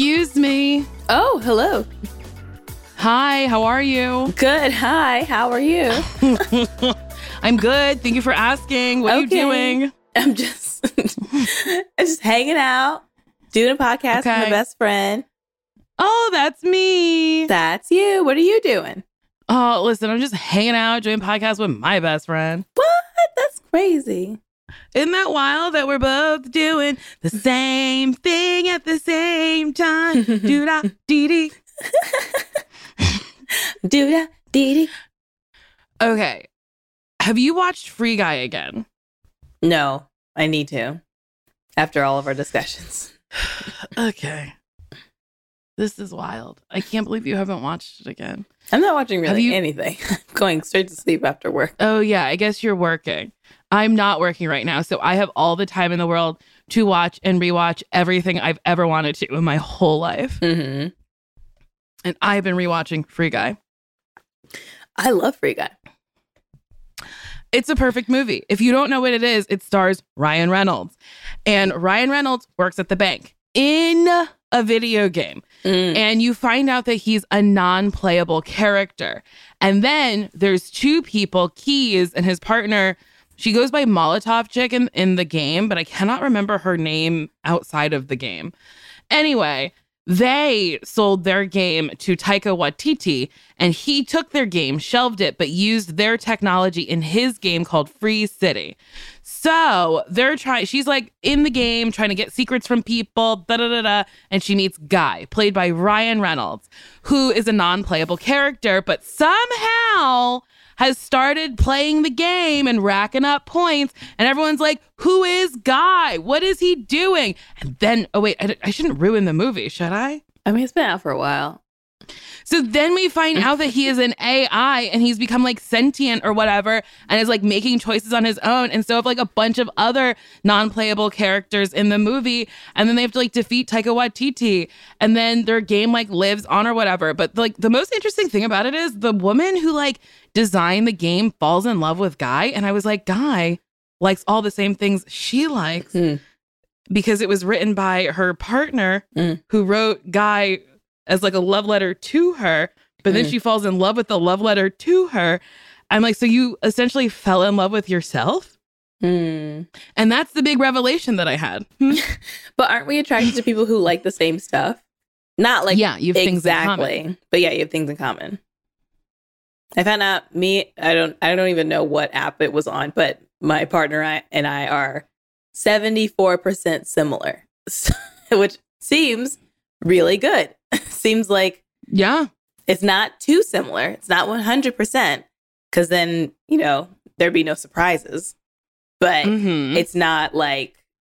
Excuse me. Oh, hello. Hi, how are you? Good. Hi, how are you? I'm good. Thank you for asking. What are you doing? I'm just hanging out, doing a podcast with my best friend. Oh, that's me. That's you. What are you doing? Oh, listen, I'm just hanging out, doing podcasts with my best friend. What? That's crazy. Isn't that wild that we're both doing the same thing at the same time? Do-da-dee-dee. Do-da-dee-dee. Okay. Have you watched Free Guy again? No, I need to. After all of our discussions. Okay. This is wild. I can't believe you haven't watched it again. I'm not watching really anything. I'm going straight to sleep after work. Oh, yeah. I guess you're working. I'm not working right now. So I have all the time in the world to watch and rewatch everything I've ever wanted to in my whole life. Mm-hmm. And I've been rewatching Free Guy. I love Free Guy. It's a perfect movie. If you don't know what it is, it stars Ryan Reynolds. And Ryan Reynolds works at the bank in a video game. And you find out that he's a non-playable character. And then there's two people, Keys and his partner. She goes by Molotov Chick in the game, but I cannot remember her name outside of the game. Anyway, they sold their game to Taika Waititi, and he took their game, shelved it, but used their technology in his game called Free City. So she's like in the game trying to get secrets from people, and she meets Guy, played by Ryan Reynolds, who is a non-playable character, but somehow has started playing the game and racking up points. And everyone's like, who is Guy? What is he doing? And then, oh wait, I shouldn't ruin the movie, should I? I mean, it's been out for a while. So then we find out that he is an AI and he's become like sentient or whatever and is like making choices on his own. And so have like a bunch of other non-playable characters in the movie. And then they have to like defeat Taika Waititi. And then their game like lives on or whatever. But like the most interesting thing about it is the woman who like designed the game falls in love with Guy. And I was like, Guy likes all the same things she likes because it was written by her partner who wrote Guy as like a love letter to her, but then she falls in love with the love letter to her. I'm like, so you essentially fell in love with yourself? And that's the big revelation that I had. But aren't we attracted to people who like the same stuff? Not like, yeah, you have things in common. But yeah, you have things in common. I found out I don't even know what app it was on, but my partner and I are 74% similar, which seems really good. Seems like, yeah, it's not too similar. It's not 100% because then, there'd be no surprises. But it's not like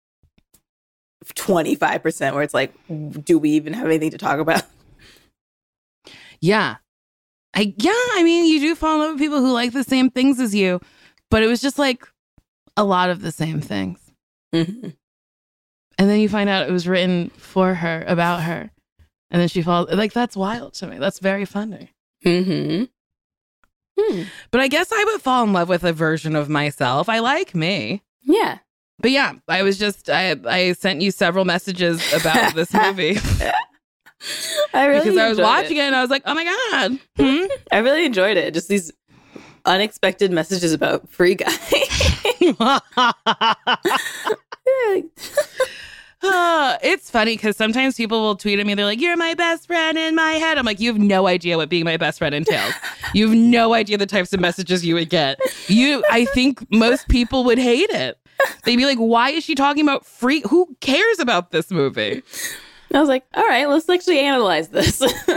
25% where it's like, do we even have anything to talk about? Yeah. I mean, you do fall in love with people who like the same things as you, but it was just like a lot of the same things. And then you find out it was written for her, about her. And then she falls, like, that's wild to me. That's very funny. But I guess I would fall in love with a version of myself. I like me. Yeah. But yeah, I was just, I sent you several messages about this movie. Because I was watching it and I was like, oh my God. I really enjoyed it. Just these unexpected messages about Free Guy. It's funny because sometimes people will tweet at me. They're like, you're my best friend in my head. I'm like, you have no idea what being my best friend entails. You have no idea the types of messages you would get. I think most people would hate it. They'd be like, why is she talking about Free? Who cares about this movie? I was like, all right, let's actually analyze this.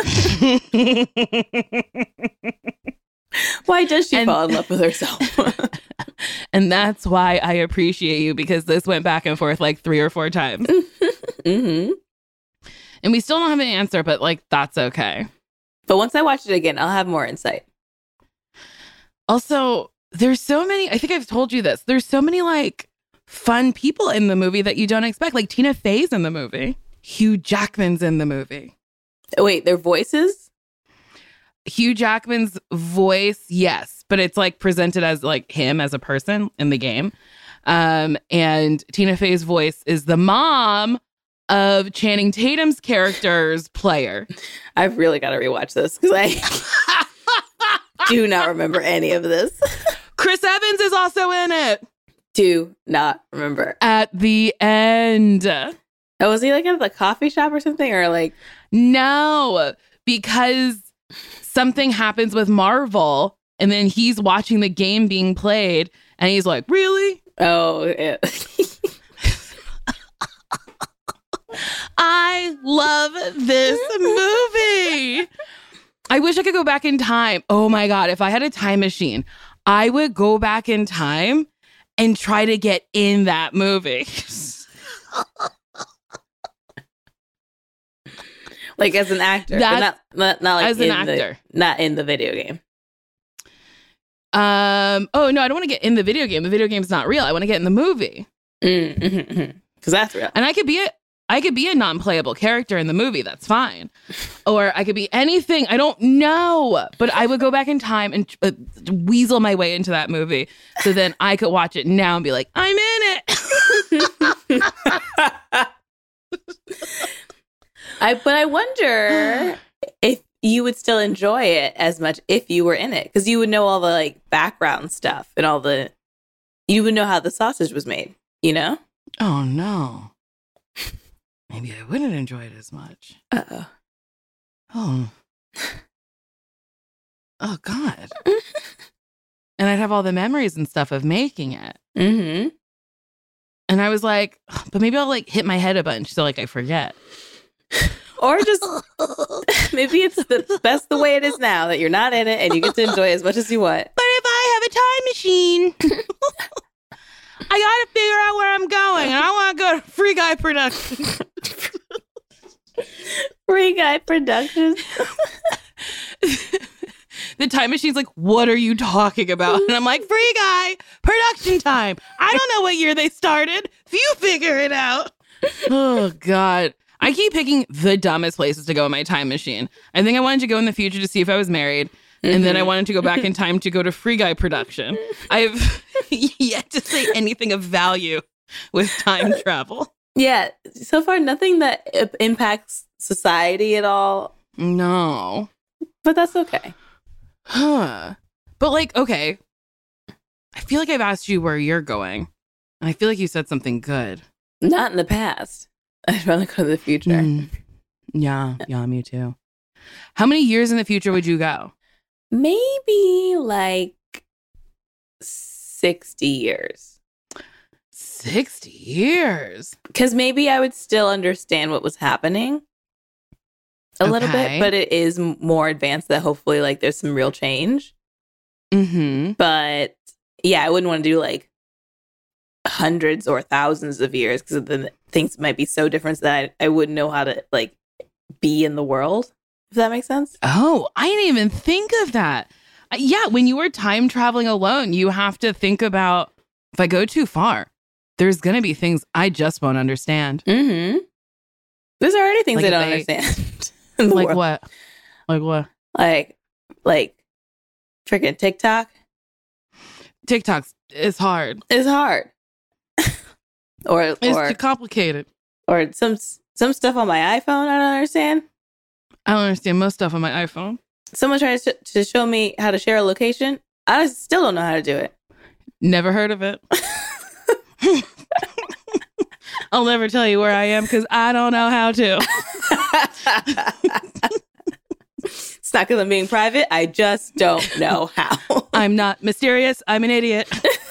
Why does she fall in love with herself? And that's why I appreciate you, because this went back and forth like 3 or 4 times. And we still don't have an answer, but like, that's okay. But once I watch it again, I'll have more insight. Also, there's so many, I think I've told you this, there's so many like fun people in the movie that you don't expect. Like Tina Fey's in the movie. Hugh Jackman's in the movie. Wait, their voices? Hugh Jackman's voice, yes, but it's like presented as like him as a person in the game. And Tina Fey's voice is the mom of Channing Tatum's character's player. I've really got to rewatch this because I do not remember any of this. Chris Evans is also in it. Do not remember. At the end. Oh, was he like at the coffee shop or something? Or like... No, because something happens with Marvel and then he's watching the game being played and he's like, really? Oh, yeah. I love this movie. I wish I could go back in time. Oh my God. If I had a time machine, I would go back in time and try to get in that movie. Like as an actor, but not like as an actor, not in the video game. Oh no, I don't want to get in the video game. The video game's not real. I want to get in the movie. Because that's real. And I could be a non-playable character in the movie. That's fine. Or I could be anything. I don't know. But I would go back in time and weasel my way into that movie. So then I could watch it now and be like, I'm in it. But I wonder if you would still enjoy it as much if you were in it. Because you would know all the like background stuff and you would know how the sausage was made, you know? Oh no. Maybe I wouldn't enjoy it as much. Uh-oh. Oh. Oh, God. And I'd have all the memories and stuff of making it. Mm-hmm. And I was like, but maybe I'll like hit my head a bunch so like I forget. Or just maybe it's the best the way it is now that you're not in it and you get to enjoy it as much as you want. But if I have a time machine, I got to figure out where I'm going. And I want to go to Free Guy Productions. Free Guy Productions. The time machine's like, what are you talking about? And I'm like, Free Guy Production Time. I don't know what year they started. You figure it out. Oh, God. I keep picking the dumbest places to go in my time machine. I think I wanted to go in the future to see if I was married. And then I wanted to go back in time to go to Free Guy Production. I've yet to say anything of value with time travel. Yeah. So far, nothing that impacts society at all. No. But that's okay. Huh. But like, okay. I feel like I've asked you where you're going. And I feel like you said something good. Not in the past. I'd rather go to the future. Yeah, me too. How many years in the future would you go? Maybe like 60 years. 60 years? Because maybe I would still understand what was happening a little bit, but it is more advanced that hopefully like there's some real change. Mm-hmm. But yeah, I wouldn't want to do like hundreds or thousands of years because then things might be so different that I wouldn't know how to like be in the world, if that makes sense. Oh, I didn't even think of that. Yeah, when you were time traveling alone, you have to think about if I go too far, there's going to be things I just won't understand. Mm-hmm. There's already things like I don't understand. In the like world. what? Like what? Like freaking TikTok. TikTok is hard. It's hard. Or it's too complicated. Or some stuff on my iPhone I don't understand. I don't understand most stuff on my iPhone. Someone tried to show me how to share a location. I still don't know how to do it. Never heard of it. I'll never tell you where I am because I don't know how to. It's not because I'm being private. I just don't know how. I'm not mysterious. I'm an idiot.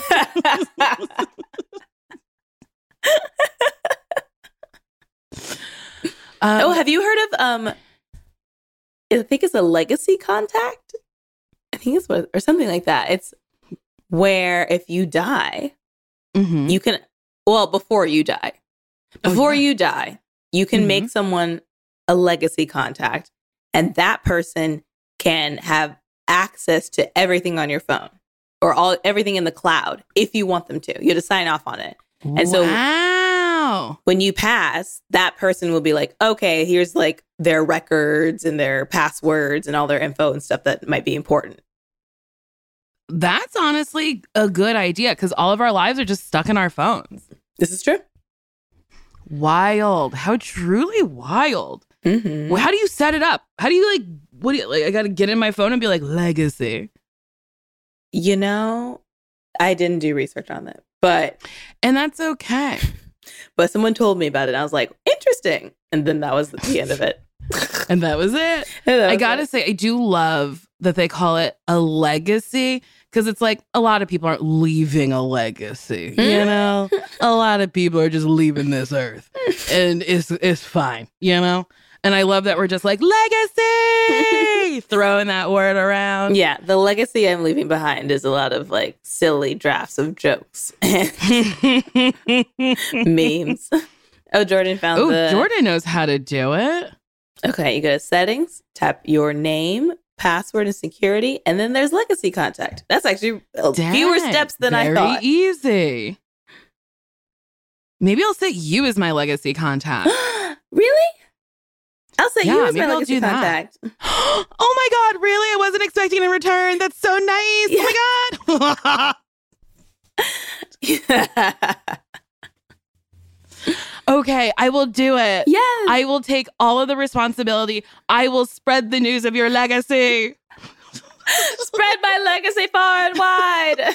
Have you heard of I think it's a legacy contact? I think it's or something like that. It's where if you die, you can before you die. You die, you can make someone a legacy contact, and that person can have access to everything on your phone or everything in the cloud if you want them to. You have to sign off on it. And so when you pass, that person will be like, okay, here's like their records and their passwords and all their info and stuff that might be important. That's honestly a good idea because all of our lives are just stuck in our phones. This is true. Wild. How truly wild. Mm-hmm. Well, how do you set it up? How do you like, what do you like? I got to get in my phone and be like, legacy. You know, I didn't do research on that, but. And that's okay. But someone told me about it. And I was like, interesting. And then that was the end of it. And that was it. I gotta say, I do love that they call it a legacy, because it's like a lot of people aren't leaving a legacy. You know, a lot of people are just leaving this earth, and it's fine. You know, and I love that we're just like legacy, throwing that word around. Yeah, the legacy I'm leaving behind is a lot of like silly drafts of jokes and memes. Oh, Jordan found Jordan knows how to do it. Okay, you go to settings, tap your name, password, and security, and then there's legacy contact. That's actually fewer steps than I thought. Very easy. Maybe I'll set you as my legacy contact. Really? I'll set you as my legacy contact. Oh my God, really? I wasn't expecting a return. That's so nice. Yeah. Oh my God. Okay, I will do it. Yes. I will take all of the responsibility. I will spread the news of your legacy. Spread my legacy far and wide.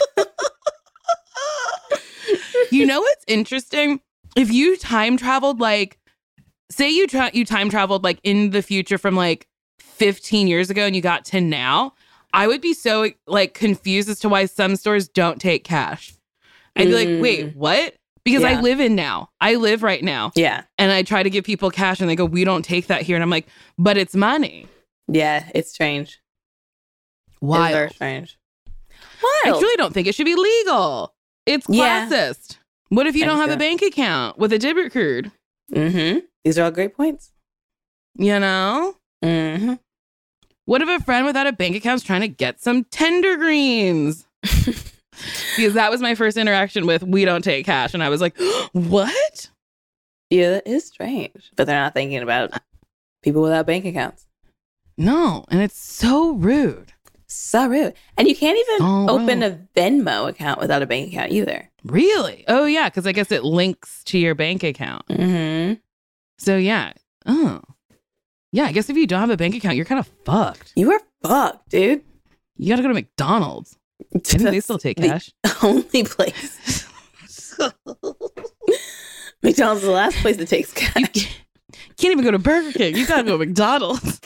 You know what's interesting? If you time traveled, like, say you time traveled like in the future from like 15 years ago and you got to now, I would be so like confused as to why some stores don't take cash. I'd be like, wait, what? Because I live in now. I live right now. Yeah. And I try to give people cash and they go, we don't take that here. And I'm like, but it's money. Yeah, it's strange. Wild. It's very strange. Wild. I truly don't think it should be legal. It's classist. What if you don't have a bank account with a debit card? Mm-hmm. These are all great points. You know? Mm-hmm. What if a friend without a bank account is trying to get some tender greens? Because that was my first interaction with we don't take cash. And I was like, what? Yeah, that is strange. But they're not thinking about people without bank accounts. No. And it's so rude. So rude. And you can't even open a Venmo account without a bank account either. Really? Oh, yeah. Because I guess it links to your bank account. Mm-hmm. So, yeah. Oh. Yeah, I guess if you don't have a bank account, you're kind of fucked. You are fucked, dude. You got to go to McDonald's. I think they still take cash. The only place. McDonald's is the last place that takes cash. You can't even go to Burger King. You gotta go to McDonald's.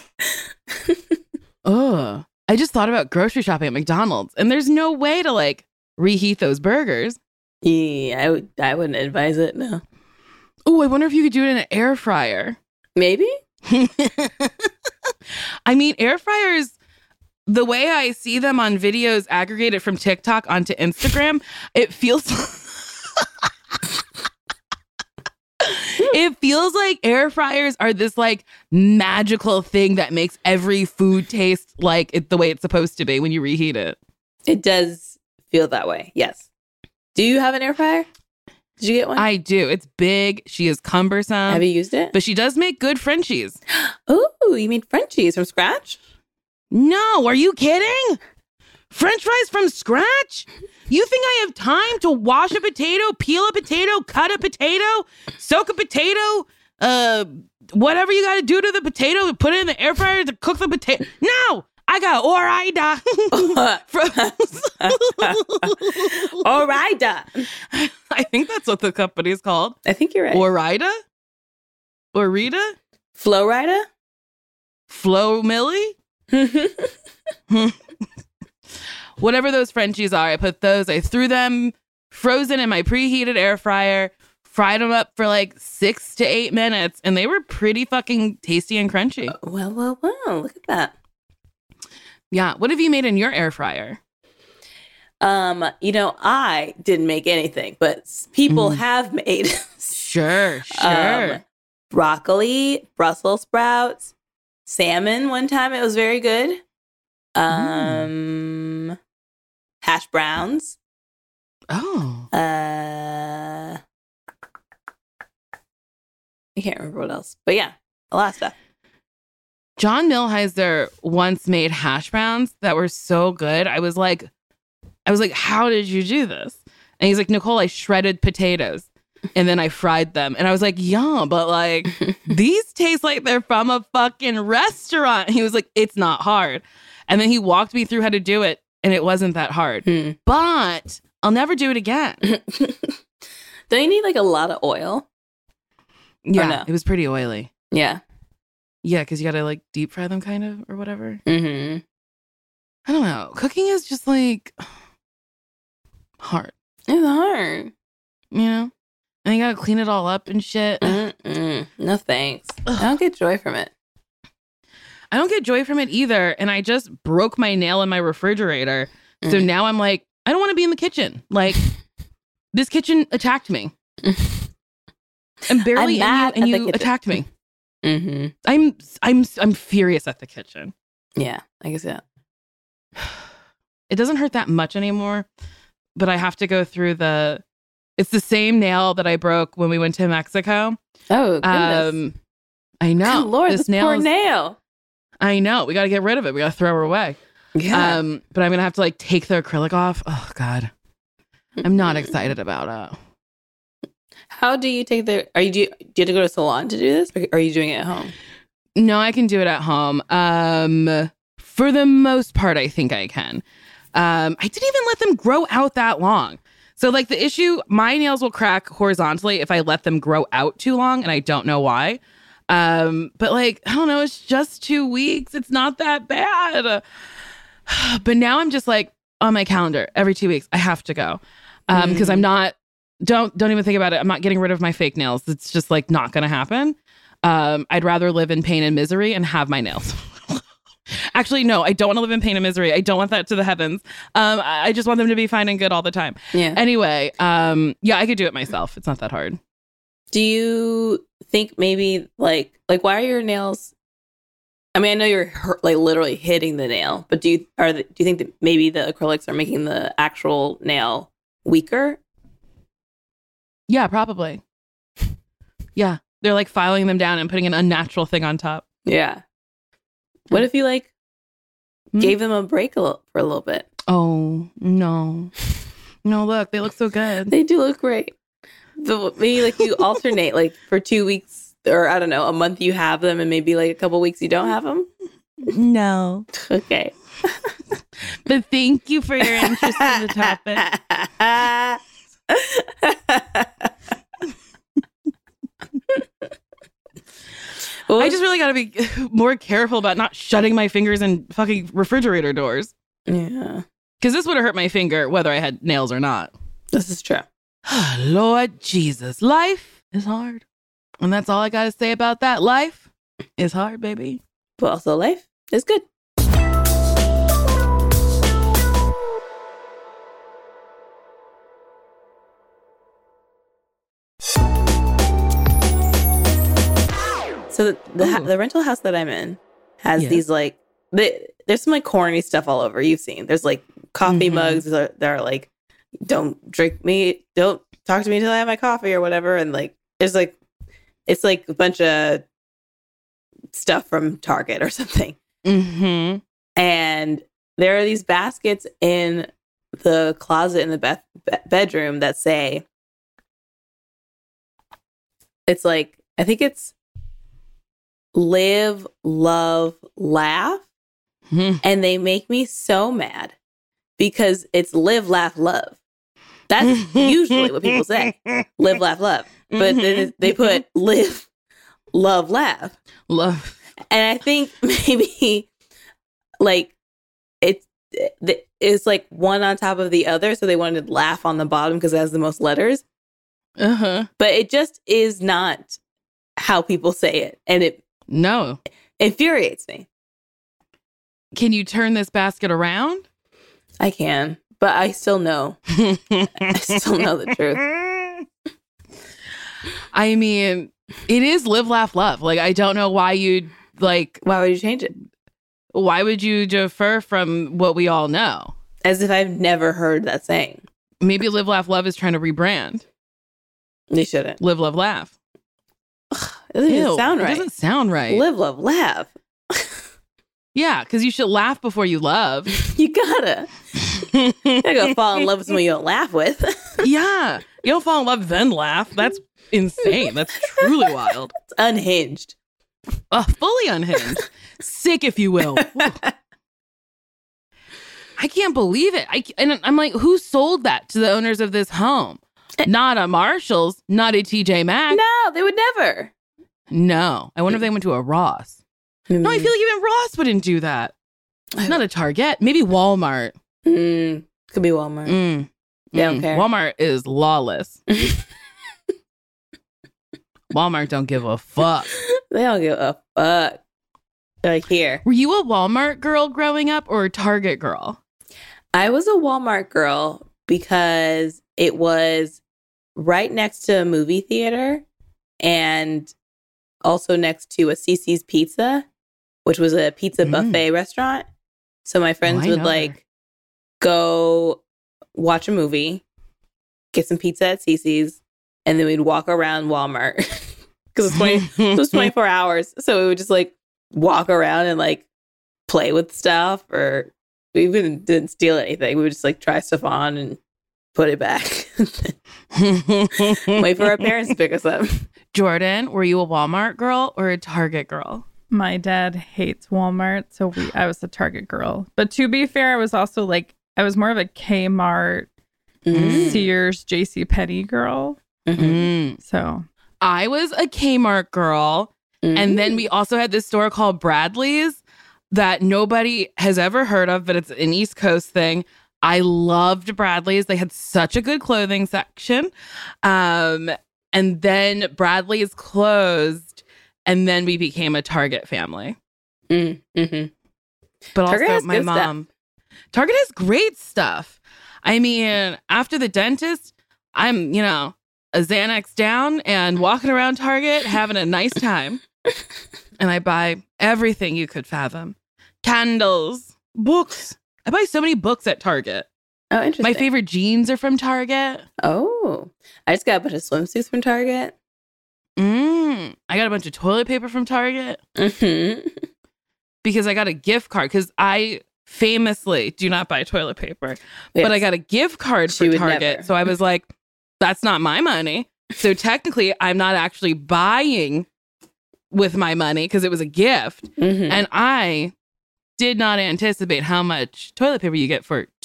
Oh, I just thought about grocery shopping at McDonald's, and there's no way to like reheat those burgers. Yeah, I wouldn't advise it. No. Oh, I wonder if you could do it in an air fryer. Maybe. I mean, air fryers, the way I see them on videos aggregated from TikTok onto Instagram, it feels it feels like air fryers are this like magical thing that makes every food taste like it the way it's supposed to be when you reheat it. It does feel that way. Yes. Do you have an air fryer? Did you get one? I do. It's big. She is cumbersome. Have you used it? But she does make good Frenchies. Oh, you mean Frenchies from scratch? No, are you kidding? French fries from scratch? You think I have time to wash a potato, peel a potato, cut a potato, soak a potato, whatever you got to do to the potato, put it in the air fryer to cook the potato? No, I got Ore-Ida. Ore-Ida. I think that's what the company is called. I think you're right. Ore-Ida? Orita? Flo-Rida? Flo Millie? Whatever those Frenchies are, I threw them frozen in my preheated air fryer, fried them up for like 6 to 8 minutes, and they were pretty fucking tasty and crunchy. Well, look at that. Yeah. What have you made in your air fryer? I didn't make anything, but people have made. Sure. Broccoli, Brussels sprouts, salmon one time. It was very good. Hash browns. Oh. I can't remember what else. But yeah, a lot of stuff. John Milheiser once made hash browns that were so good. I was like, how did you do this? And he's like, Nicole, I shredded potatoes. and then I fried them. And I was like, yeah, but like these taste like they're from a fucking restaurant. He was like, it's not hard. And then he walked me through how to do it, and it wasn't that hard. But I'll never do it again. Don't you need like a lot of oil? Yeah, no? It was pretty oily. Yeah. Yeah, because you got to like deep fry them kind of or whatever. Mm-hmm. I don't know. Cooking is just like hard. It's hard. You know? And you got to clean it all up and shit. No thanks. Ugh. I don't get joy from it. I don't get joy from it either. And I just broke my nail in my refrigerator. So now I'm like, I don't want to be in the kitchen. Like, this kitchen attacked me. I'm barely in you, and you attacked me. I'm furious at the kitchen. Yeah, I guess that. It doesn't hurt that much anymore, but I have to go through it's the same nail that I broke when we went to Mexico. Oh, goodness. I know. Good Lord, this poor nail. I know. We got to get rid of it. We got to throw her away. Yeah. But I'm going to have to like take the acrylic off. Oh, God. I'm not excited about it. How do you take do you have to go to a salon to do this, or are you doing it at home? No, I can do it at home. For the most part, I think I can. I didn't even let them grow out that long. So like the issue, my nails will crack horizontally if I let them grow out too long, and I don't know why. But like, I don't know, it's just 2 weeks. It's not that bad. But now I'm just like on my calendar every 2 weeks. I have to go. Because I'm not, don't even think about it. I'm not getting rid of my fake nails. It's just like not going to happen. I'd rather live in pain and misery and have my nails. Actually, no, I don't want to live in pain and misery. I don't want that to the heavens. I just want them to be fine and good all the time. Yeah. Anyway, yeah, I could do it myself. It's not that hard. Do you think maybe like why are your nails? I mean, I know you're like literally hitting the nail, but do you think that maybe the acrylics are making the actual nail weaker? Yeah, probably. Yeah, they're like filing them down and putting an unnatural thing on top. Yeah. What if you like gave them a break for a little bit? Oh, no. No, look, they look so good. They do look great. Maybe like you alternate like for 2 weeks or I don't know, a month you have them and maybe like a couple weeks you don't have them. No. Okay. But thank you for your interest in the topic. Well, I just really got to be more careful about not shutting my fingers in fucking refrigerator doors. Yeah. Because this would have hurt my finger whether I had nails or not. This is true. Lord Jesus. Life is hard. And that's all I got to say about that. Life is hard, baby. But also life is good. So the rental house that I'm in has these like there's some like corny stuff all over. You've seen there's like coffee mugs that are like don't talk to me until I have my coffee or whatever, and like there's like it's like a bunch of stuff from Target or something. And there are these baskets in the closet in the bedroom that say it's like I think it's live, love, laugh. And they make me so mad because it's live, laugh, love. That's usually what people say. Live, laugh, love. But then they put live, love, laugh. Love. And I think maybe like it's like one on top of the other. So they wanted laugh on the bottom because it has the most letters. But it just is not how people say it. And it infuriates me. Can you turn this basket around? I can, but I still know. I still know the truth. I mean, it is live, laugh, love. Like, I don't know why you'd like. Why would you change it? Why would you defer from what we all know? As if I've never heard that saying. Maybe live, laugh, love is trying to rebrand. They shouldn't. Live, love, laugh. It doesn't even sound right. It doesn't sound right. Live, love, laugh. Yeah, because you should laugh before you love. You gotta go fall in love with someone you don't laugh with. Yeah. You don't fall in love, then laugh. That's insane. That's truly wild. It's unhinged. Fully unhinged. Sick, if you will. I can't believe it. And I'm like, who sold that to the owners of this home? Not a Marshall's, not a TJ Maxx. No, they would never. No. I wonder if they went to a Ross. No, I feel like even Ross wouldn't do that. Not a Target. Maybe Walmart. Could be Walmart. They don't care. Walmart is lawless. Walmart don't give a fuck. They don't give a fuck. They're like, here. Were you a Walmart girl growing up or a Target girl? I was a Walmart girl because it was right next to a movie theater and also next to a Cici's Pizza, which was a pizza buffet restaurant. So my friends would like go watch a movie, get some pizza at Cici's, and then we'd walk around Walmart because it was 24 hours. So we would just like walk around and like play with stuff, or we even didn't steal anything. We would just like try stuff on and put it back. Wait for our parents to pick us up. Jordan, were you a Walmart girl or a Target girl? My dad hates Walmart, so I was a Target girl. But to be fair, I was also like, I was more of a Kmart, Sears, JCPenney girl. So I was a Kmart girl. And then we also had this store called Bradley's that nobody has ever heard of, but it's an East Coast thing. I loved Bradley's. They had such a good clothing section. And then Bradley's closed, and then we became a Target family. But Target also my mom. Target has great stuff. I mean, after the dentist, I'm, a Xanax down and walking around Target having a nice time. And I buy everything you could fathom. Candles, books. I buy so many books at Target. Oh, interesting. My favorite jeans are from Target. Oh, I just got a bunch of swimsuits from Target. I got a bunch of toilet paper from Target. Because I got a gift card. Because I famously do not buy toilet paper. But I got a gift card for Target. Never. So I was like, that's not my money. So technically, I'm not actually buying with my money because it was a gift. And I did not anticipate how much toilet paper you get for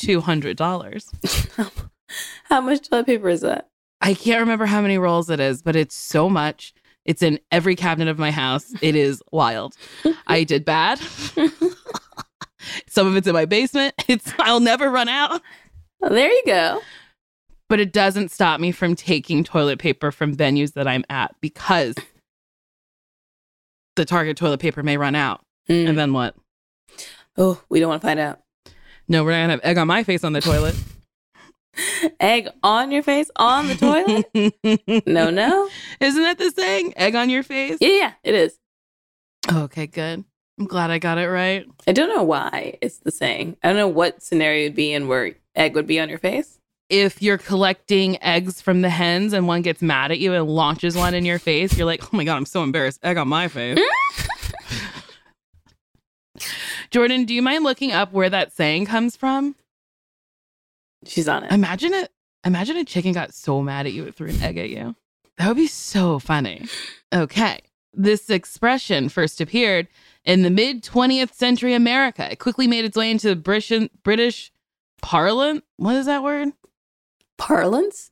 $200. How much toilet paper is that? I can't remember how many rolls it is, but it's so much. It's in every cabinet of my house. It is wild. I did bad. Some of it's in my basement. I'll never run out. Well, there you go. But it doesn't stop me from taking toilet paper from venues that I'm at because the Target toilet paper may run out. And then what? Oh, we don't want to find out. No, we're not going to have egg on my face on the toilet. Egg on your face on the toilet? No. Isn't that the saying? Egg on your face? Yeah, it is. Okay, good. I'm glad I got it right. I don't know why it's the saying. I don't know what scenario it'd be in where egg would be on your face. If you're collecting eggs from the hens and one gets mad at you and launches one in your face, you're like, oh my God, I'm so embarrassed. Egg on my face. Jordan, do you mind looking up where that saying comes from? She's on it. Imagine a chicken got so mad at you it threw an egg at you. That would be so funny. Okay. This expression first appeared in the mid-20th century America. It quickly made its way into British parlance. What is that word? Parlance?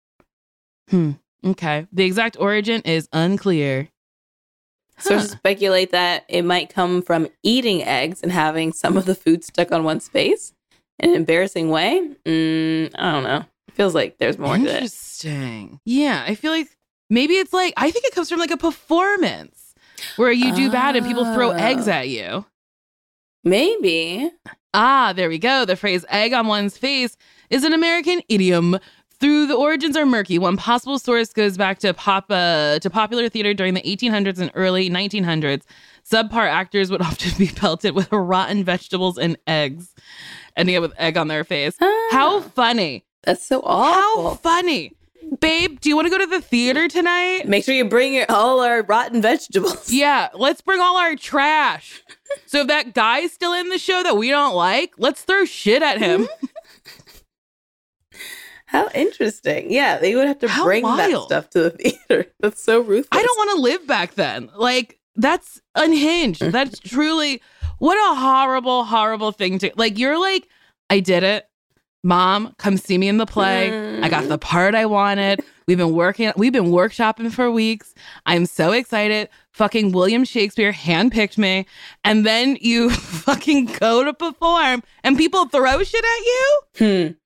Okay. The exact origin is unclear. Sources speculate that it might come from eating eggs and having some of the food stuck on one's face in an embarrassing way. I don't know. It feels like there's more to it. Interesting. Yeah, I feel like maybe it's like, I think it comes from like a performance where you do bad and people throw eggs at you. Maybe. There we go. The phrase egg on one's face is an American idiom. Through the origins are murky. One possible source goes back to popular theater during the 1800s and early 1900s. Subpar actors would often be pelted with rotten vegetables and eggs, ending up with egg on their face. How funny. That's so awful. How funny. Babe, do you want to go to the theater tonight? Make sure you bring all our rotten vegetables. Yeah, let's bring all our trash. So if that guy's still in the show that we don't like, let's throw shit at him. How interesting. Yeah, they would have to How bring that wild. stuff to the theater. That's so ruthless. I don't want to live back then. Like, that's unhinged. That's truly, what a horrible, horrible thing to, like, you're like, I did it. Mom, come see me in the play. I got the part I wanted. We've been workshopping for weeks. I'm so excited. Fucking William Shakespeare handpicked me. And then you fucking go to perform and people throw shit at you?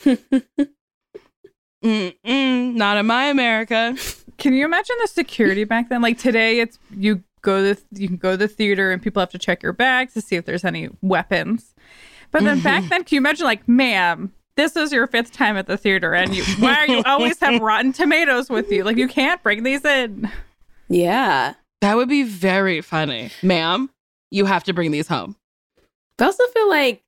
Not in my America. Can you imagine the security back then? Like today, it's you can go to the theater and people have to check your bags to see if there's any weapons. But then back then, can you imagine, like, ma'am, this is your 5th time at the theater, and why are you always have rotten tomatoes with you? Like, you can't bring these in. Yeah. That would be very funny. Ma'am, you have to bring these home. I also feel like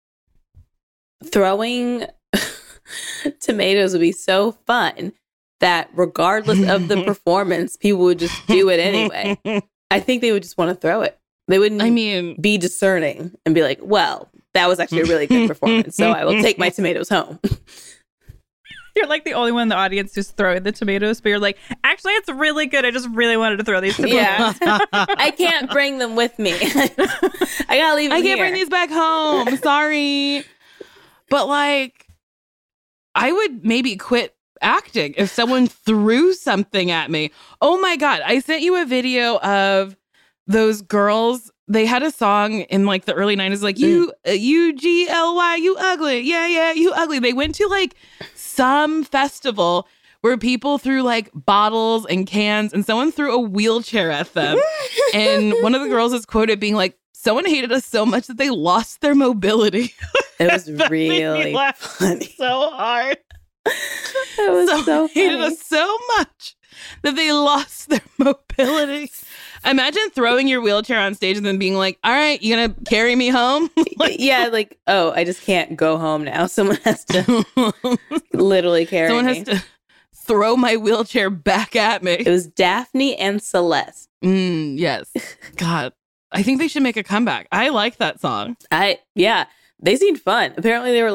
throwing tomatoes would be so fun that regardless of the performance, people would just do it anyway. I think they would just want to throw it. They wouldn't be discerning and be like, well, that was actually a really good performance, so I will take my tomatoes home. You're like the only one in the audience who's throwing the tomatoes, but you're like, actually, it's really good. I just really wanted to throw these tomatoes. Yeah. I can't bring them with me. I gotta leave them I can't here. bring these back home. Sorry. But, like, I would maybe quit acting if someone threw something at me. Oh, my God. I sent you a video of those girls. They had a song in like the early 90s, like U-G-L-Y, you ugly. Yeah, you ugly. They went to like some festival where people threw like bottles and cans and someone threw a wheelchair at them. And one of the girls is quoted being like, someone hated us so much that they lost their mobility. It was really funny. So hard. It was so hated funny. us so much that they lost their mobility. Imagine throwing your wheelchair on stage and then being like, all right, you gonna carry me home? Yeah, like, oh, I just can't go home now. Someone has to literally carry me. Someone has to throw my wheelchair back at me. It was Daphne and Celeste. Yes. God, I think they should make a comeback. I like that song. Yeah, they seemed fun. Apparently they were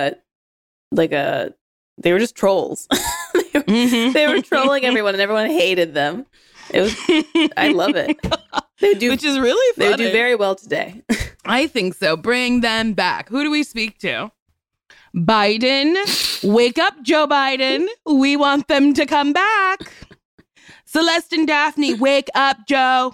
they were just trolls. They were trolling everyone and everyone hated them. I love it. Which is really funny. They would do very well today. I think so. Bring them back. Who do we speak to? Biden. Wake up, Joe Biden. We want them to come back. Celeste and Daphne, wake up, Joe.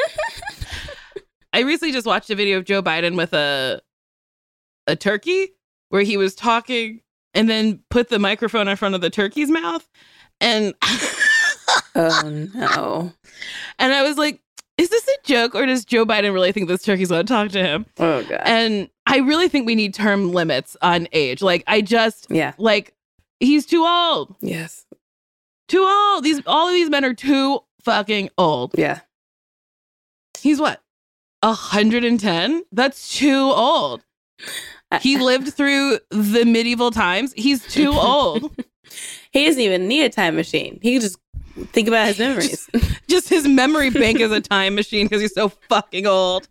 I recently just watched a video of Joe Biden with a turkey where he was talking and then put the microphone in front of the turkey's mouth. And oh, no. And I was like, is this a joke or does Joe Biden really think this turkey's going to talk to him? Oh, God. And I really think we need term limits on age. Like, like, he's too old. Yes. Too old. All of these men are too fucking old. Yeah. He's what? 110? That's too old. He lived through the medieval times. He's too old. He doesn't even need a time machine. He can just think about his memories. Just his memory bank is a time machine because he's so fucking old.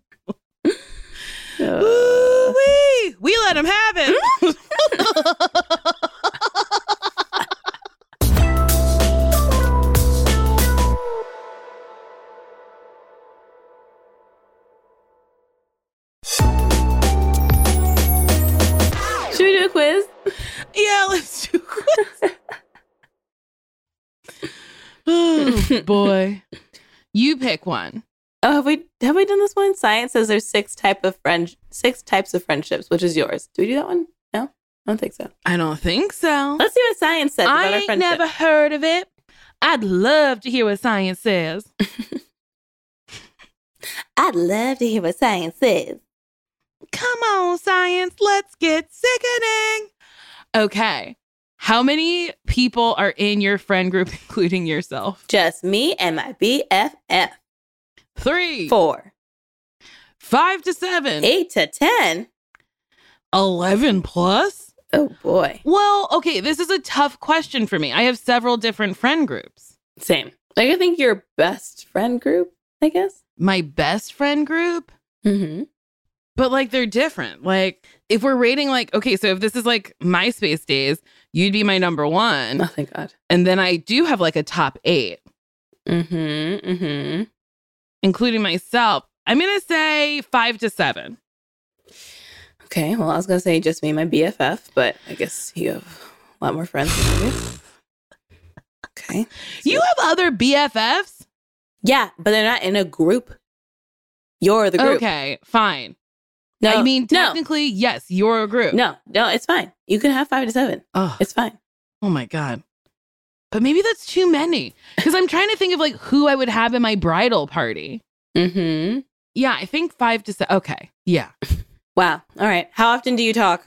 Ooh-wee. We let him have it. Should we do a quiz? Yeah, let's do a quiz. Oh, boy. You pick one. Oh, have we done this one? Science says there's 6 types of friendships. Which is yours? Do we do that one? No, I don't think so. I don't think so. Let's see what science says about our I ain't friendship. never heard of it. I'd love to hear what science says. I'd love to hear what science says. Come on, science. Let's get sickening. Okay. How many people are in your friend group, including yourself? Just me and my BFF. 3, 4, 5 to 7, 8 to 10. 11 plus? Oh, boy. Well, okay, this is a tough question for me. I have several different friend groups. Same. Like, I think your best friend group, I guess. My best friend group? Mm-hmm. But, like, they're different. Like, if we're rating, like, okay, so if this is, like, MySpace days, You'd be my number 1. Oh, thank God. And then I do have like a top 8. Mm-hmm. Including myself. I'm going to say 5 to 7. Okay, well, I was going to say just me and my BFF, but I guess you have a lot more friends than I do. Okay. You have other BFFs? Yeah, but they're not in a group. You're the group. Okay, fine. No, I mean, technically, yes, you're a group. No, it's fine. You can have 5 to 7. Oh, it's fine. Oh my God. But maybe that's too many. Because I'm trying to think of like who I would have in my bridal party. Mm-hmm. Yeah, I think 5 to 7. Okay. Yeah. Wow. All right. How often do you talk?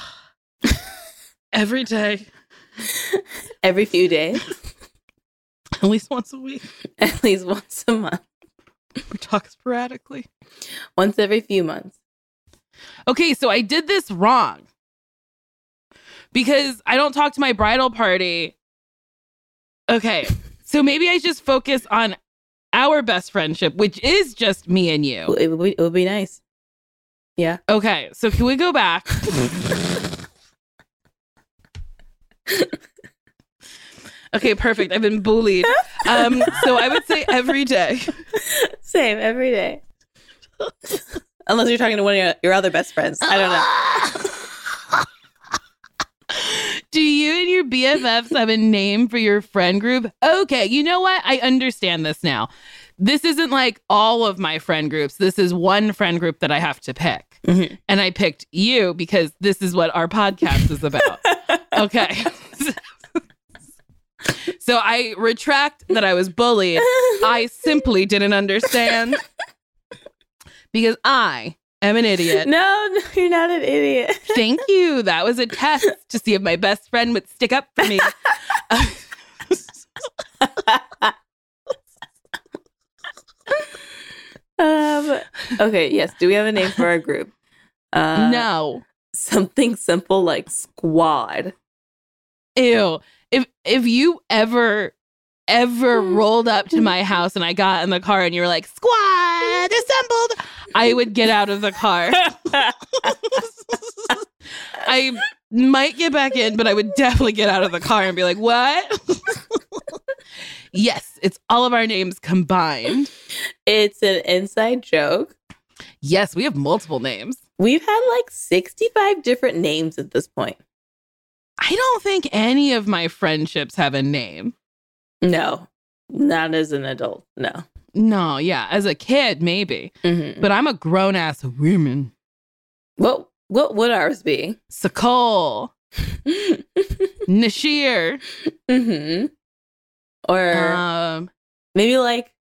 Every day. Every few days. At least once a week. At least once a month. We talk sporadically. Once every few months. Okay, so I did this wrong. Because I don't talk to my bridal party. Okay, so maybe I just focus on our best friendship, which is just me and you. It would be nice. Yeah. Okay, so can we go back? Okay, perfect. I've been bullied. So I would say every day. Same, every day. Unless you're talking to one of your other best friends. I don't know. Do you and your BFFs have a name for your friend group? Okay, you know what? I understand this now. This isn't like all of my friend groups. This is one friend group that I have to pick. Mm-hmm. And I picked you because this is what our podcast is about. Okay. So I retract that I was bullied. I simply didn't understand because I am an idiot. No, you're not an idiot. Thank you. That was a test to see if my best friend would stick up for me. Okay, yes. Do we have a name for our group? No. Something simple like squad. Ew. If you ever rolled up to my house and I got in the car and you were like, squad assembled, I would get out of the car. I might get back in, but I would definitely get out of the car and be like, what? Yes, it's all of our names combined. It's an inside joke. Yes, we have multiple names. We've had like 65 different names at this point. I don't think any of my friendships have a name. No, not as an adult. No. No, yeah. As a kid, maybe. Mm-hmm. But I'm a grown-ass woman. What would ours be? Sakol. Nashir. Mm-hmm. Or maybe like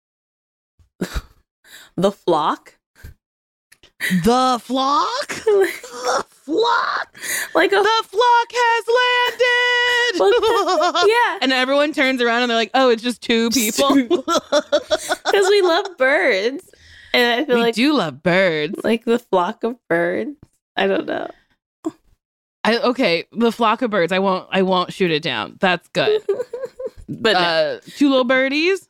the flock. The flock? The flock? Like the flock has landed! Yeah. And everyone turns around and they're like, oh, it's just 2 people. Because we love birds. And I feel we like do love birds. Like the flock of birds. I don't know. Okay, the flock of birds. I won't shoot it down. That's good. But no. 2 little birdies.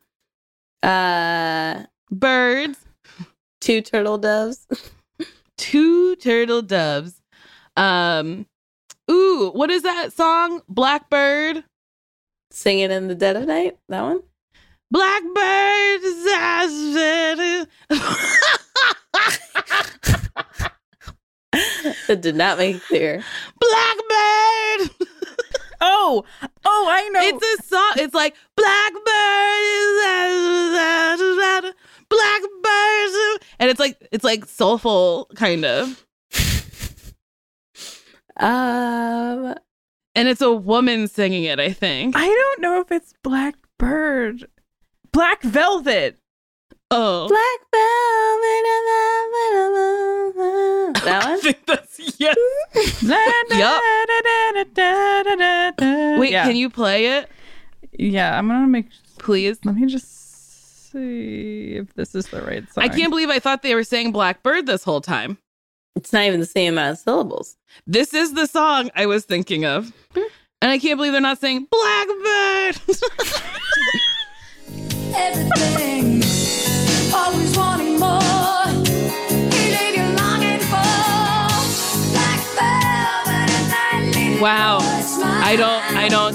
Birds. 2 turtle doves. 2 turtle doves. Ooh, what is that song? Blackbird. Singing in the Dead of Night. That one. Blackbird. That did not make it clear. Blackbird. Oh, I know. It's a song. It's like Blackbird. Blackbird. And it's like soulful kind of. And it's a woman singing it, I think. I don't know if it's Blackbird. Black Velvet. Oh. Black Velvet. That one? I think that's yes. Wait, yeah. Can you play it? Yeah, I'm gonna make. Please. Let me just see if this is the right song. I can't believe I thought they were saying Blackbird this whole time. It's not even the same amount of syllables. This is the song I was thinking of. And I can't believe they're not saying Blackbird. Everything, always wanting more. Eating and longing for. Black velvet and I lean Wow. towards my I don't.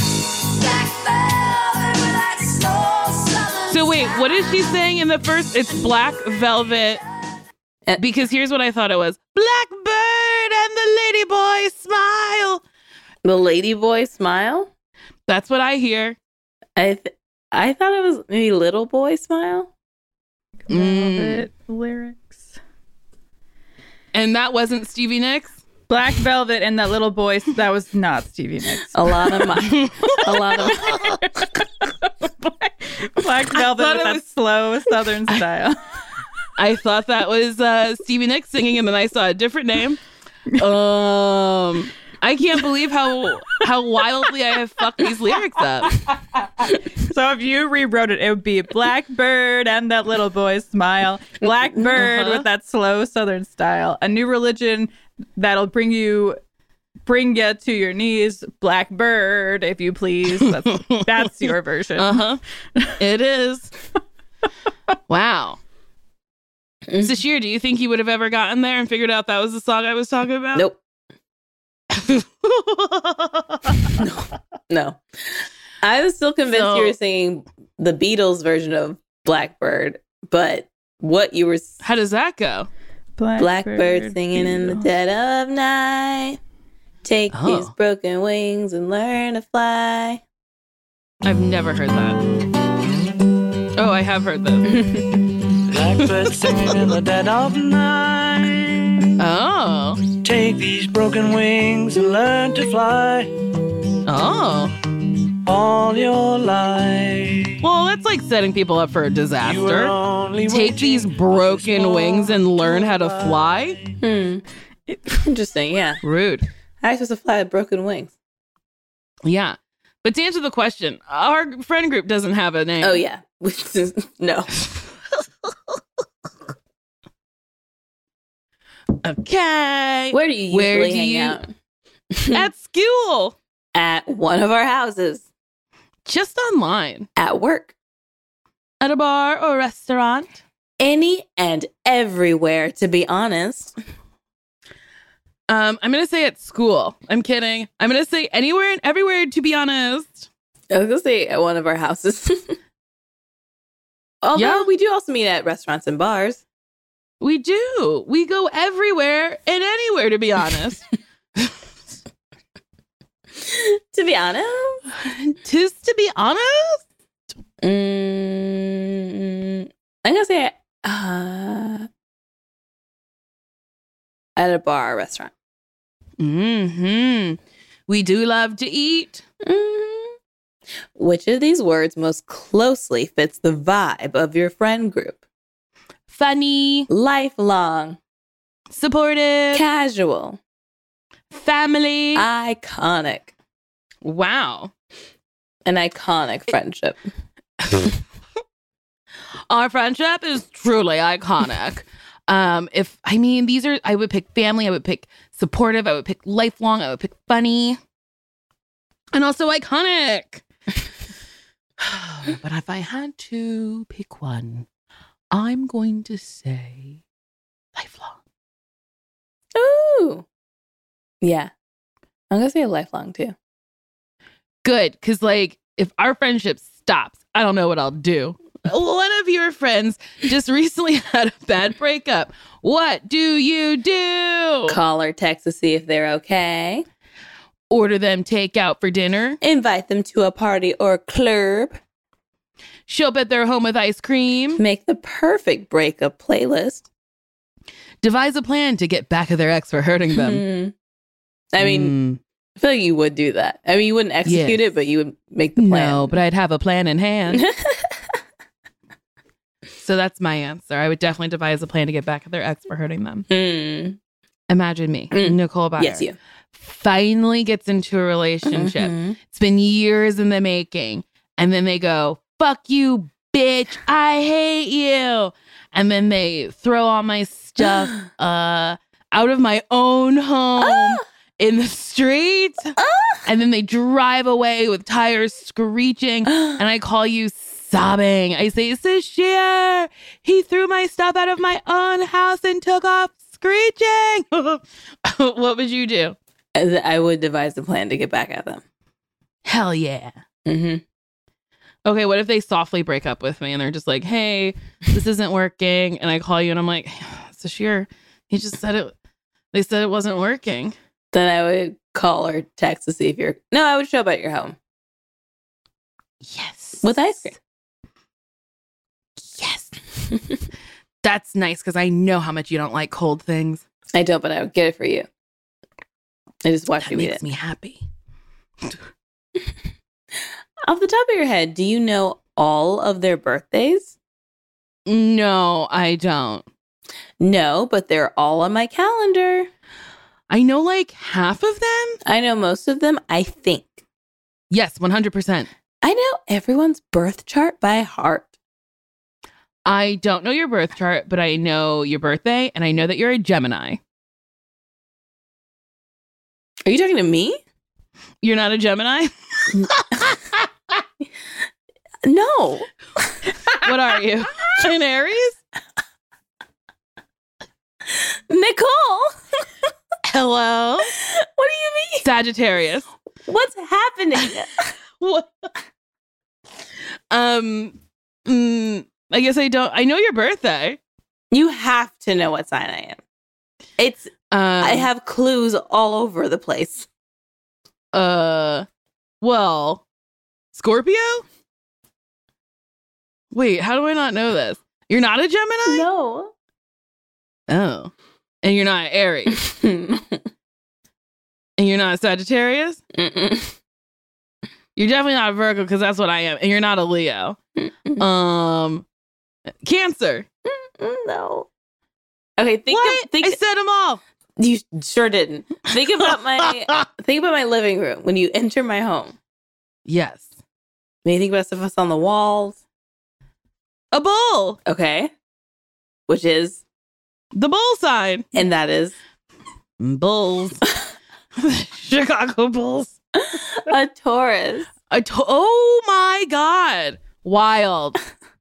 So wait, what is she saying in the first? It's Black Velvet. Because here's what I thought it was. Blackbird and the Ladyboy smile. The Ladyboy smile? That's what I hear. I thought it was maybe Little Boy smile. Velvet lyrics. And that wasn't Stevie Nicks? Black Velvet and that little boy. That was not Stevie Nicks. A lot of Black Velvet with that slow Southern style. I thought that was Stevie Nicks singing, and then I saw a different name. I can't believe how wildly I have fucked these lyrics up. So if you rewrote it, it would be Blackbird and that little boy's smile. Blackbird with that slow Southern style. A new religion that'll bring you to your knees. Blackbird, if you please. That's your version. It is. Wow. Sashir, do you think you would have ever gotten there and figured out that was the song I was talking about? Nope. No. I was still convinced you were singing the Beatles version of Blackbird, but what you were... How does that go? Blackbird singing in the dead of night. Take these broken wings and learn to fly. I've never heard that. Oh, I have heard this. Blackbird singing in the dead of night. Oh. Take these broken wings and learn to fly. Oh. All your life. Well, that's like setting people up for a You were disaster. only Take these waiting broken wings and learn how to fly? Interesting, yeah. Rude. How are you supposed to fly with broken wings? Yeah. But to answer the question, our friend group doesn't have a name. Oh, yeah. No. Okay. Where do you usually hang out? At school. At one of our houses. Just online. At work. At a bar or restaurant. Any and everywhere, to be honest. I'm going to say at school. I'm kidding. I'm going to say anywhere and everywhere, to be honest. I was going to say at one of our houses. Although we do also meet at restaurants and bars. We do. We go everywhere and anywhere, to be honest. To be honest? Just to be honest? I'm going to say at a bar or restaurant. We do love to eat. Which of these words most closely fits the vibe of your friend group? Funny. Lifelong. Supportive. Casual. Family. Iconic. Wow. An iconic friendship. Our friendship is truly iconic. I would pick family, I would pick supportive, I would pick lifelong, I would pick funny, and also iconic. But if I had to pick one, I'm going to say lifelong. Ooh. Yeah. I'm going to say lifelong too. Good, because if our friendship stops, I don't know what I'll do. One of your friends just recently had a bad breakup. What do you do? Call or text to see if they're okay. Order them takeout for dinner. Invite them to a party or club. Show up at their home with ice cream. Make the perfect breakup playlist. Devise a plan to get back at their ex for hurting them. I mean, I feel like you would do that. I mean, you wouldn't execute it, but you would make the plan. No, but I'd have a plan in hand. So that's my answer. I would definitely devise a plan to get back at their ex for hurting them. Imagine me, Nicole Byer. Yes, you. Finally gets into a relationship. It's been years in the making. And then they go, fuck you, bitch. I hate you. And then they throw all my stuff out of my own home in the street. And then they drive away with tires screeching. And I call you sobbing. I say, Sashir, he threw my stuff out of my own house and took off screeching. What would you do? I would devise a plan to get back at them. Hell yeah. Mm-hmm. Okay, what if they softly break up with me and they're just like, hey, this isn't working. And I call you and I'm like, Sashir, he just said it. They said it wasn't working. Then I would call or text to see if you're... No, I would show up at your home. Yes. With ice cream. Yes. That's nice because I know how much you don't like cold things. I don't, but I would get it for you. I just watch That you eat makes it. me happy. Off the top of your head, do you know all of their birthdays? No, I don't. No, but they're all on my calendar. I know like half of them. I know most of them, I think. Yes, 100%. I know everyone's birth chart by heart. I don't know your birth chart, but I know your birthday and I know that you're a Gemini. Are you talking to me? You're not a Gemini? No. What are you? An Aries? Nicole, Hello? what do you mean? Sagittarius. What's happening? What? I guess I don't. I know your birthday. You have to know what sign I am. It's I have clues all over the place. Well, Scorpio? Wait, how do I not know this? You're not a Gemini? No. Oh. And you're not Aries. And you're not a Sagittarius? Mm-mm. You're definitely not a Virgo because that's what I am. And you're not a Leo. Cancer. No. Okay, think I said them all. you sure didn't. Think about my living room when you enter my home. Yes. When you think about stuff that's on the walls. A bull. Okay. Which is, The bull sign. and that is Bulls. Chicago Bulls. a Taurus. Oh my God. Wild.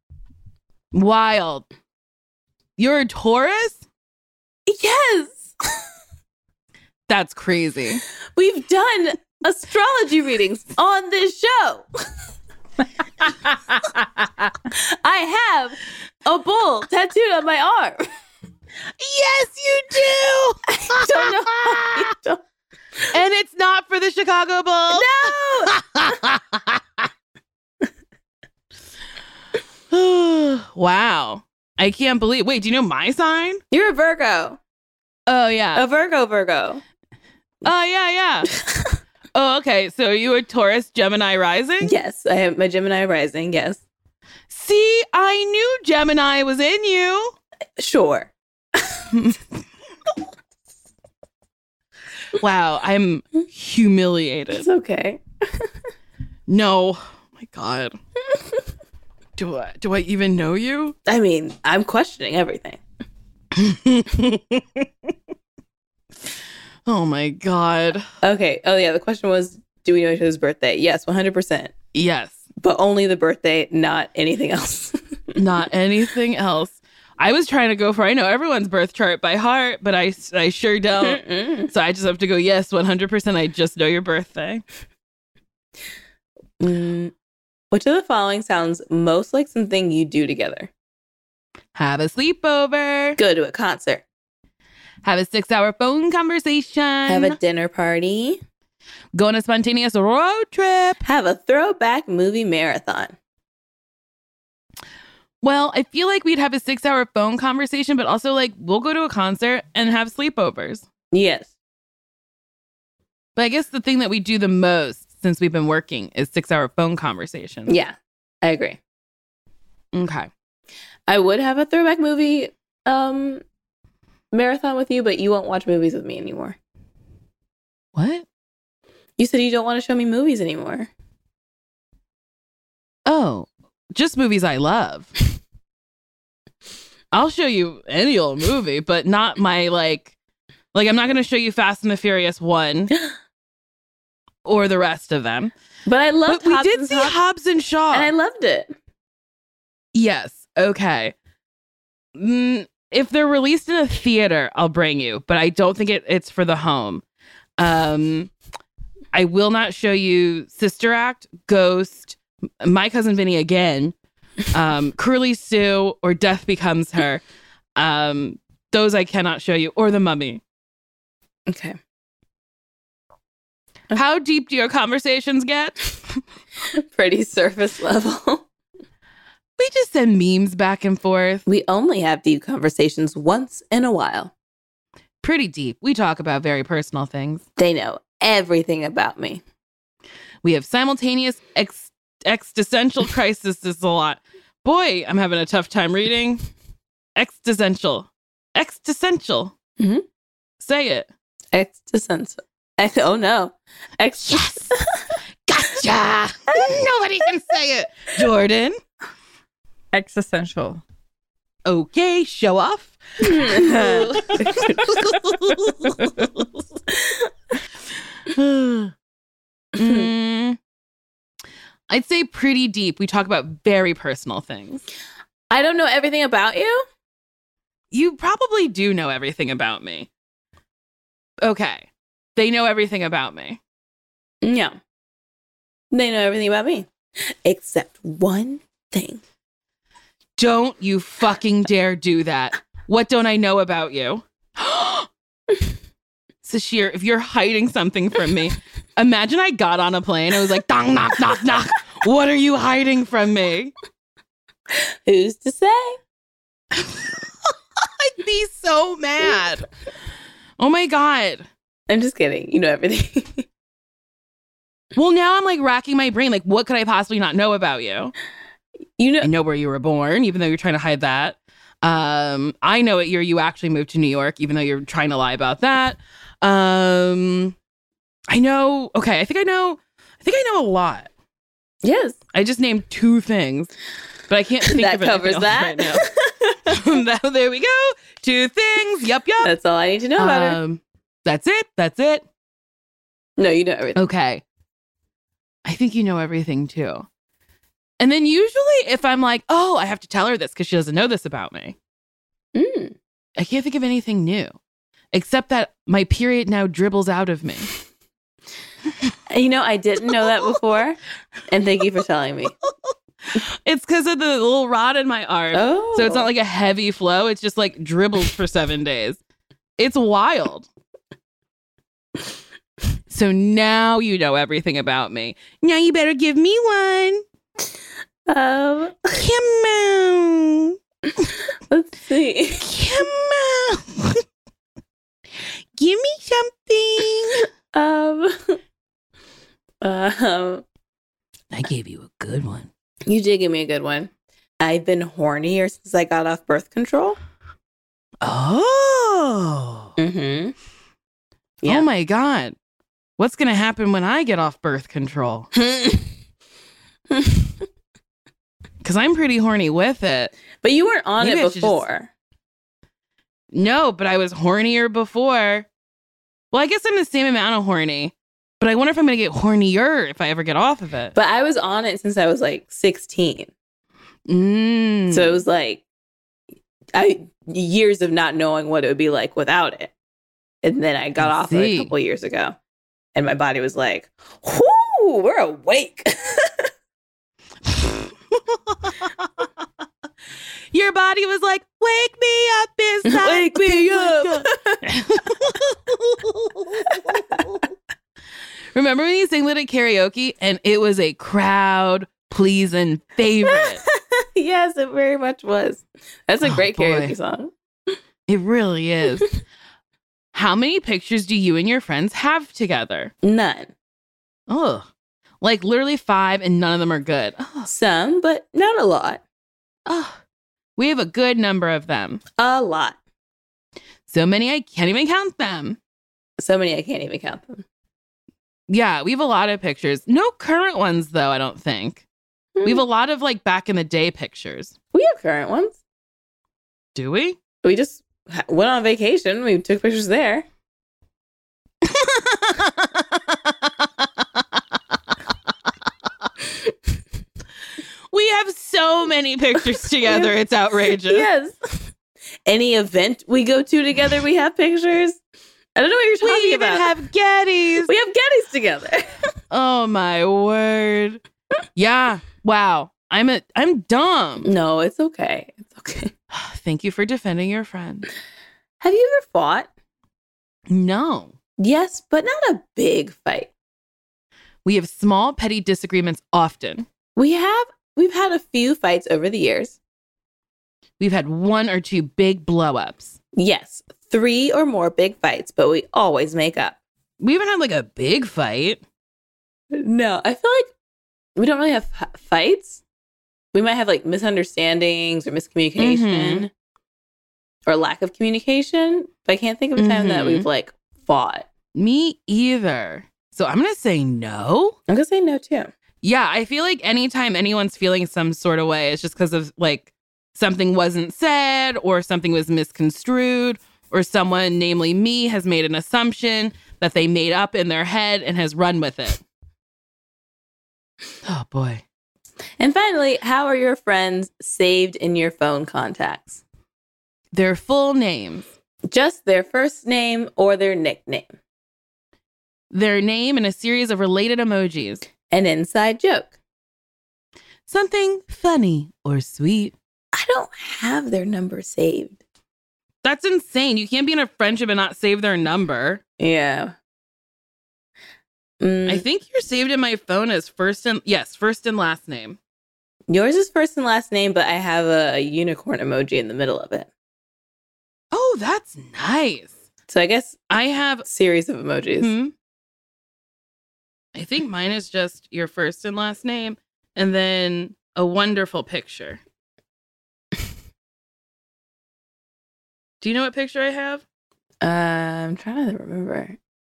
Wild. You're a Taurus? Yes. That's crazy. We've done astrology readings on this show. I have a bull tattooed on my arm. Yes, you do. I don't know how you don't. And it's not for the Chicago Bulls. No. Wow. I can't believe. Wait, do you know my sign? You're a Virgo. Oh, yeah. A Virgo. Oh, yeah. Oh, okay. So are you a Taurus Gemini rising? Yes, I have my Gemini rising. Yes. See, I knew Gemini was in you. Sure. Wow, I'm humiliated. It's okay. No. Oh my God. Do I even know you? I mean, I'm questioning everything. Oh my God. Okay. Oh, yeah. The question was, do we know each other's birthday? Yes, 100%. Yes. But only the birthday, not anything else. Not anything else. I was trying to go for, I know everyone's birth chart by heart, but I sure don't. Mm-mm. So I just have to go, yes, 100%. I just know your birthday. Which of the following sounds most like something you do together? Have a sleepover. Go to a concert. Have a 6-hour phone conversation. Have a dinner party. Go on a spontaneous road trip. Have a throwback movie marathon. Well, I feel like we'd have a 6-hour phone conversation, but also like we'll go to a concert and have sleepovers. Yes. But I guess the thing that we do the most since we've been working is 6-hour phone conversations. Yeah, I agree. Okay. I would have a throwback movie marathon with you, but you won't watch movies with me anymore. What? You said you don't want to show me movies anymore. Oh, just movies I love. I'll show you any old movie, but not my like I'm not going to show you Fast and the Furious 1 or the rest of them. But I loved But we Hobbs did and see Shaw, Hobbs and Shaw. and I loved it. Yes. Okay. If they're released in a theater, I'll bring you, but I don't think it's for the home. I will not show you Sister Act, Ghost, My Cousin Vinny again, Curly Sue, or Death Becomes Her. Those I cannot show you, or The Mummy. Okay. How deep do your conversations get? Pretty surface level. We just send memes back and forth. We only have deep conversations once in a while. Pretty deep. We talk about very personal things. They know everything about me. We have simultaneous existential crises a lot. Boy, I'm having a tough time reading. Existential. Mm-hmm. Say it. Existential. Oh no. Yes. Gotcha. Nobody can say it. Jordan. Existential. Okay, show off. I'd say pretty deep. We talk about very personal things. I don't know everything about you. You probably do know everything about me. Okay. They know everything about me. No. They know everything about me. Except one thing. Don't you fucking dare do that. What don't I know about you? Sashir, if you're hiding something from me, imagine I got on a plane. I was like, dong, knock, knock, knock. What are you hiding from me? Who's to say? I'd be so mad. Oh my God. I'm just kidding. You know everything. Well, now I'm like racking my brain. Like, what could I possibly not know about you? You know, I know where you were born, even though you're trying to hide that. I know what year you actually moved to New York, even though you're trying to lie about that. I know. Okay, I think I know a lot. yes. I just named 2 things, but I can't think That of anything covers else that. right now. There we go. 2 things. Yup. That's all I need to know about her. That's it. No, you know everything. Okay. I think you know everything too. And then usually if I'm like, oh, I have to tell her this because she doesn't know this about me. Mm. I can't think of anything new, except that my period now dribbles out of me. You know, I didn't know that before. And thank you for telling me. It's because of the little rod in my arm. Oh. So it's not like a heavy flow. It's just like dribbles for 7 days. It's wild. So now you know everything about me. Now you better give me one. Come on. Let's see. Come on. Give me something. I gave you a good one. You did give me a good one. I've been hornier since I got off birth control. Oh. Mm-hmm. Yeah. Oh my God. What's going to happen when I get off birth control? Because I'm pretty horny with it. But you weren't on Maybe I it should before. No, but I was hornier before. Well, I guess I'm the same amount of horny. But I wonder if I'm going to get hornier if I ever get off of it. But I was on it since I was like 16. So it was like years of not knowing what it would be like without it. And then I got off it a couple years ago. And my body was like, whoo, we're awake. Your body was like, wake me up inside. Wake me up. Remember when you sang that at karaoke and it was a crowd pleasing favorite? Yes, it very much was. That's a great boy. karaoke song. It really is. How many pictures do you and your friends have together? None. Oh, like literally 5 and none of them are good. Some, but not a lot. Oh, we have a good number of them. A lot. So many I can't even count them. So many I can't even count them. Yeah, we have a lot of pictures. No current ones, though, I don't think. We have a lot of like back in the day pictures. We have current ones. Do we? We just went on vacation. We took pictures there. We have so many pictures together. It's outrageous. Yes. Any event we go to together, we have pictures. I don't know what you're talking We even about. have Gettys. We have Gettys together. Oh my word. Yeah. Wow. I'm dumb. No, it's okay. It's okay. Thank you for defending your friend. Have you ever fought? No. Yes, but not a big fight. We have small, petty disagreements often. We've had a few fights over the years. We've had 1 or 2 big blow-ups. Yes, 3 or more big fights, but we always make up. We haven't had like a big fight. No, I feel like we don't really have fights. We might have like misunderstandings or miscommunication or lack of communication, but I can't think of a time that we've like fought. Me either. So I'm going to say no. I'm going to say no too. Yeah, I feel like anytime anyone's feeling some sort of way, it's just because of like something wasn't said or something was misconstrued or someone, namely me, has made an assumption that they made up in their head and has run with it. Oh boy. And finally, how are your friends saved in your phone contacts? Their full names. Just their first name or their nickname. Their name and a series of related emojis. An inside joke. Something funny or sweet. I don't have their number saved. That's insane. You can't be in a friendship and not save their number. Yeah. I think you're saved in my phone as first and last name. Yours is first and last name, but I have a unicorn emoji in the middle of it. Oh, that's nice. So I guess I have series of emojis. I think mine is just your first and last name and then a wonderful picture. Do you know what picture I have? I'm trying to remember.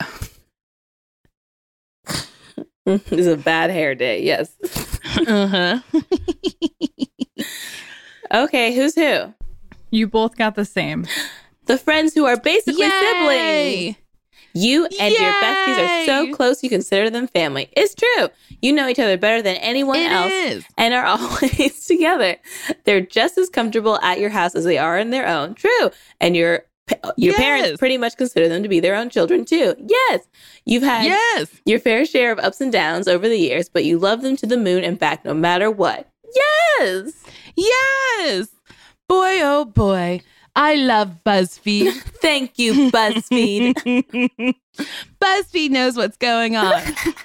It's a bad hair day, yes. Uh-huh. Okay, who's who? You both got the same. The friends who are basically Yay! siblings. You and your besties are so Yay! close you consider them family. It's true. You know each other better than anyone else is. and are always together. They're just as comfortable at your house as they are in their own. True. And your Yes. parents pretty much consider them to be their own children too. Yes. You've had Yes. your fair share of ups and downs over the years, but you love them to the moon and back no matter what. Yes. Yes. Boy, oh boy. I love BuzzFeed. Thank you, BuzzFeed. BuzzFeed knows what's going on.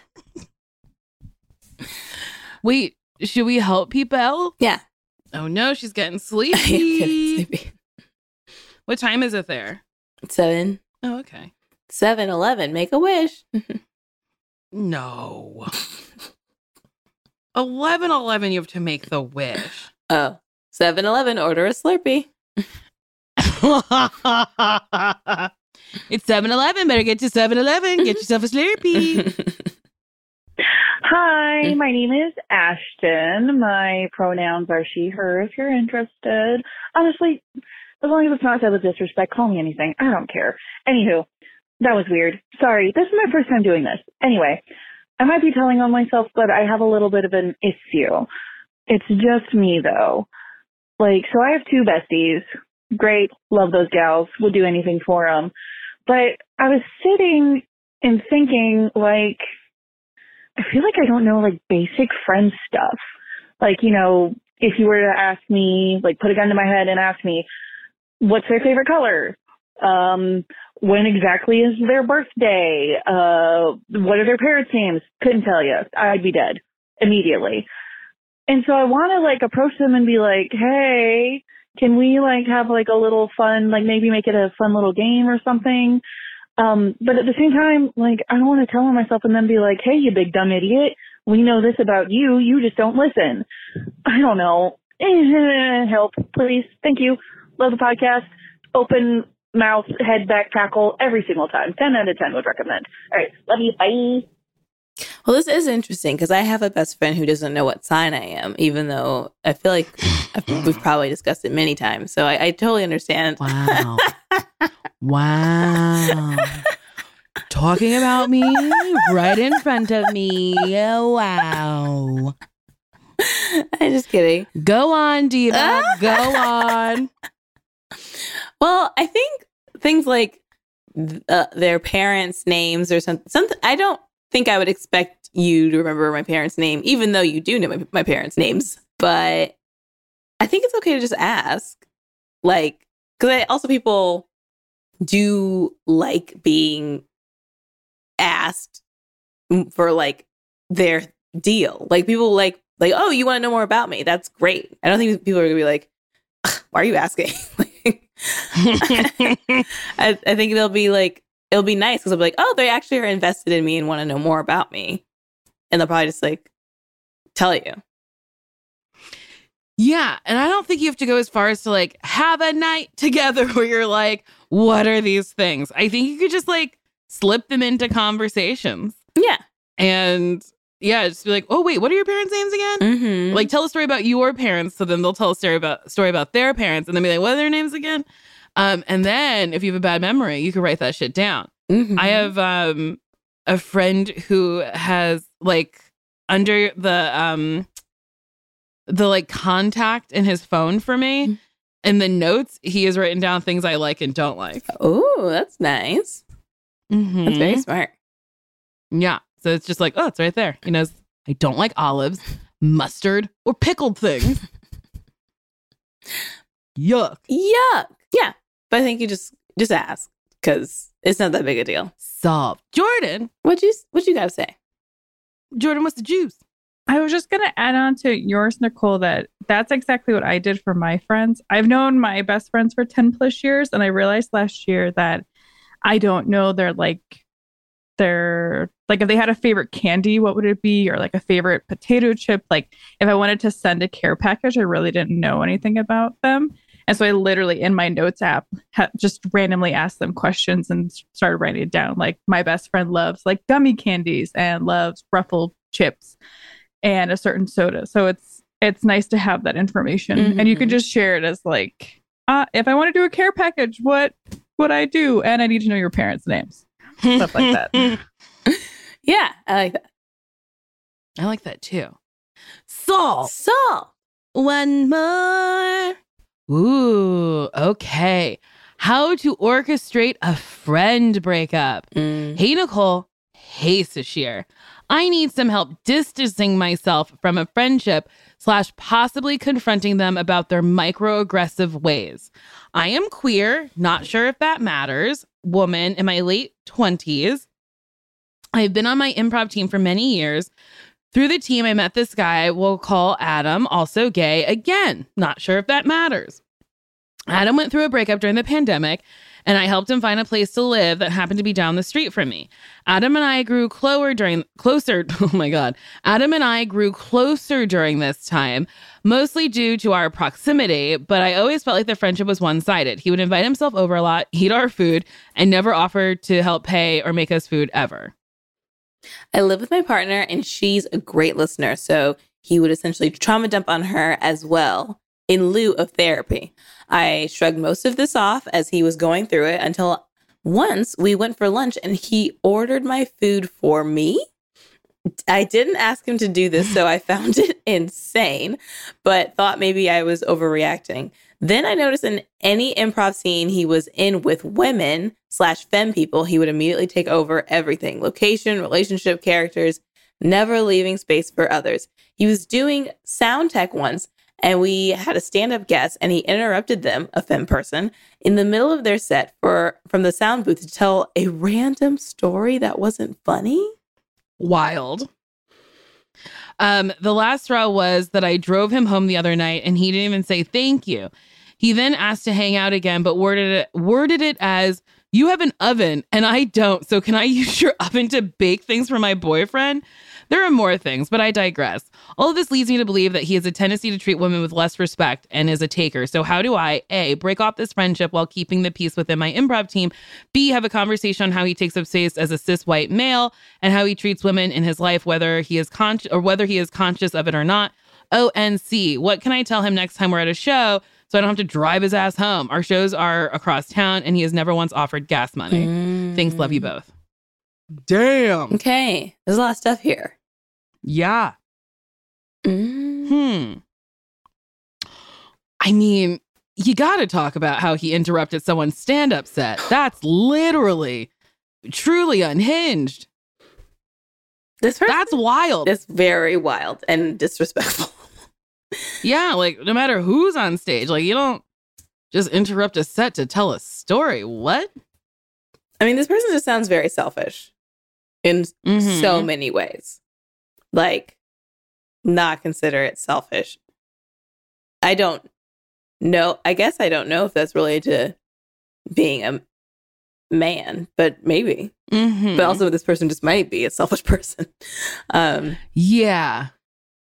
Wait, should we help people? Yeah. Oh no, she's getting I am sleepy. getting sleepy. What time is it there? 7, Oh, okay. 7-Eleven, make a wish. No. 11:11, you have to make the wish. Oh, 7-Eleven, order a Slurpee. It's 7-Eleven. Better get to 7-Eleven. Get yourself a Slurpee. Hi, my name is Ashton. My pronouns are she, her, if you're interested. Honestly, as long as it's not said with disrespect, call me anything. I don't care. Anywho, that was weird. Sorry, this is my first time doing this. Anyway, I might be telling on myself, but I have a little bit of an issue. It's just me, though. Like, so I have 2 besties. Great. Love those gals. Would do anything for them. But I was sitting and thinking, like, I feel like I don't know, like, basic friend stuff. Like, you know, if you were to ask me, like, put a gun to my head and ask me, what's their favorite color? When exactly is their birthday? What are their parents' names? Couldn't tell you. I'd be dead immediately. And so I want to, like, approach them and be like, hey, can we, like, have, like, a little fun, like, maybe make it a fun little game or something? But at the same time, like, I don't want to tell on myself and then be like, hey, you big dumb idiot. We know this about you. You just don't listen. I don't know. Help, please. Thank you. Love the podcast. Open mouth, head back tackle every single time. 10 out of 10 would recommend. All right. Love you. Bye. Well, this is interesting because I have a best friend who doesn't know what sign I am, even though I feel like we've probably discussed it many times. So I totally understand. Wow. Wow. Talking about me right in front of me. Oh, wow. I'm just kidding. Go on, Diva. Go on. Well, I think things like their parents' names or something. I don't think I would expect you to remember my parents' name, even though you do know my parents' names. But I think it's okay to just ask. Like, because also people do like being asked for like their deal. Like people like, oh, you want to know more about me? That's great. I don't think people are gonna be like, why are you asking? I think they'll be like, it'll be nice because they'll be like, oh, they actually are invested in me and want to know more about me. And they'll probably just like tell you. Yeah. And I don't think you have to go as far as to like have a night together where you're like, what are these things? I think you could just like slip them into conversations. Yeah. And yeah, just be like, oh, wait, what are your parents' names again? Mm-hmm. Like, tell a story about your parents. So then they'll tell a story about their parents and then be like, what are their names again? And then if you have a bad memory, you can write that shit down. Mm-hmm. I have a friend who has like under the like contact in his phone for me. In the notes, he has written down things I like and don't like. Oh, that's nice. Mm-hmm. That's very smart. Yeah. So it's just like, oh, it's right there. He knows I don't like olives, mustard, or pickled things. Yuck. Yuck. Yeah. But I think you just ask because it's not that big a deal. Solved. Jordan. What you gotta say? Jordan, what's the juice? I was just going to add on to yours, Nicole, that's exactly what I did for my friends. I've known my best friends for 10 plus years. And I realized last year that I don't know if they had a favorite candy, what would it be? Or like a favorite potato chip. Like if I wanted to send a care package, I really didn't know anything about them. And so I literally in my notes app just randomly asked them questions and started writing it down. Like my best friend loves like gummy candies and loves Ruffle chips and a certain soda. So it's nice to have that information. Mm-hmm. And you can just share it as like, if I want to do a care package, what would I do? And I need to know your parents' names. Stuff like that. Yeah, I like that. I like that too. Salt. So, One more. Ooh, okay. How to orchestrate a friend breakup. Hey, Nicole. Hey, Sashir. I need some help distancing myself from a friendship / possibly confronting them about their microaggressive ways. I am queer, not sure if that matters, woman in my late 20s. I've been on my improv team for many years. Through the team, I met this guy we'll call Adam, also gay. Again, not sure if that matters. Adam went through a breakup during the pandemic, and I helped him find a place to live that happened to be down the street from me. Adam and I grew closer. Oh my God. Adam and I grew closer during this time, mostly due to our proximity, but I always felt like the friendship was one-sided. He would invite himself over a lot, eat our food, and never offered to help pay or make us food ever. I live with my partner and she's a great listener. So he would essentially trauma dump on her as well in lieu of therapy. I shrugged most of this off as he was going through it until once we went for lunch and he ordered my food for me. I didn't ask him to do this, so I found it insane, but thought maybe I was overreacting. Then I noticed in any improv scene he was in with women / femme people, he would immediately take over everything. Location, relationship, characters, never leaving space for others. He was doing sound tech once, and we had a stand-up guest, and he interrupted them, a femme person, in the middle of their set from the sound booth to tell a random story that wasn't funny. Wild. The last straw was that I drove him home the other night and he didn't even say thank you. He then asked to hang out again, but worded it as, you have an oven and I don't. So can I use your oven to bake things for my boyfriend? There are more things, but I digress. All of this leads me to believe that he has a tendency to treat women with less respect and is a taker. So how do I, A, break off this friendship while keeping the peace within my improv team? B, have a conversation on how he takes up space as a cis white male and how he treats women in his life, whether he is conscious of it or not. O, and C, what can I tell him next time we're at a show so I don't have to drive his ass home? Our shows are across town and he has never once offered gas money. Thanks, love you both. Damn. Okay, there's a lot of stuff here. Yeah. I mean, you got to talk about how he interrupted someone's stand-up set. That's literally, truly unhinged. This person That's wild. is very wild and disrespectful. Yeah, like no matter who's on stage, like you don't just interrupt a set to tell a story. What? I mean, this person just sounds very selfish in Mhm. so many ways. Like, not considerate, selfish. I don't know. I guess I don't know if that's related to being a man, but maybe. Mhm. But also, this person just might be a selfish person. Yeah.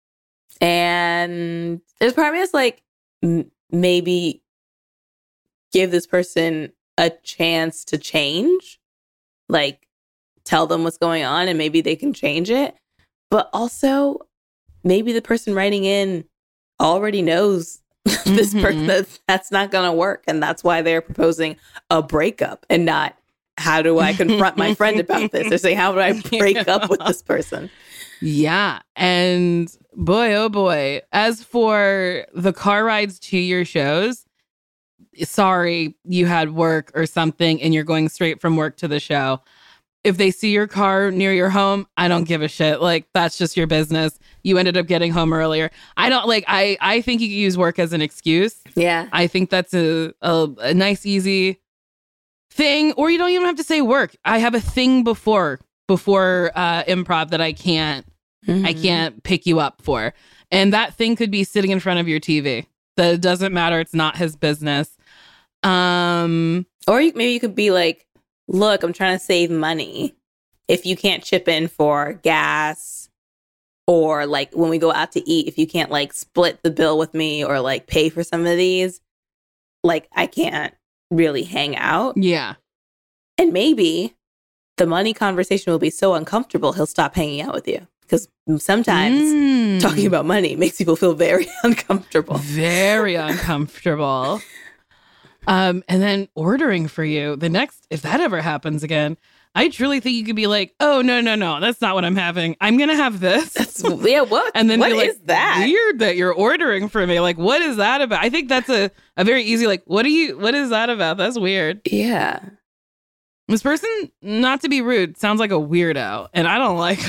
And there's part of me that's like, maybe give this person a chance to change. Like, tell them what's going on and maybe they can change it. But also, maybe the person writing in already knows this person that's not going to work. And that's why they're proposing a breakup and not, how do I confront my friend about this? They're saying, how do I break up with this person? Yeah. And boy, oh boy. As for the car rides to your shows, sorry, you had work or something and you're going straight from work to the show. If they see your car near your home, I don't give a shit. Like, that's just your business. You ended up getting home earlier. I don't like, I think you can use work as an excuse. Yeah. I think that's a nice, easy thing. Or you don't even have to say work. I have a thing before improv that I can't pick you up for. And that thing could be sitting in front of your TV. That doesn't matter. It's not his business. Or maybe you could be like, look, I'm trying to save money. If you can't chip in for gas, or like when we go out to eat, if you can't like split the bill with me or like pay for some of these, like I can't really hang out. Yeah. And maybe the money conversation will be so uncomfortable, he'll stop hanging out with you. Because sometimes talking about money makes people feel very uncomfortable. Very uncomfortable. And then ordering for you. The next, if that ever happens again, I truly think you could be like, oh, no, that's not what I'm having. I'm going to have this. What? And then what be like, is that? Weird that you're ordering for me. Like, what is that about? I think that's a very easy, like, what is that about? That's weird. Yeah. This person, not to be rude, sounds like a weirdo. And I don't like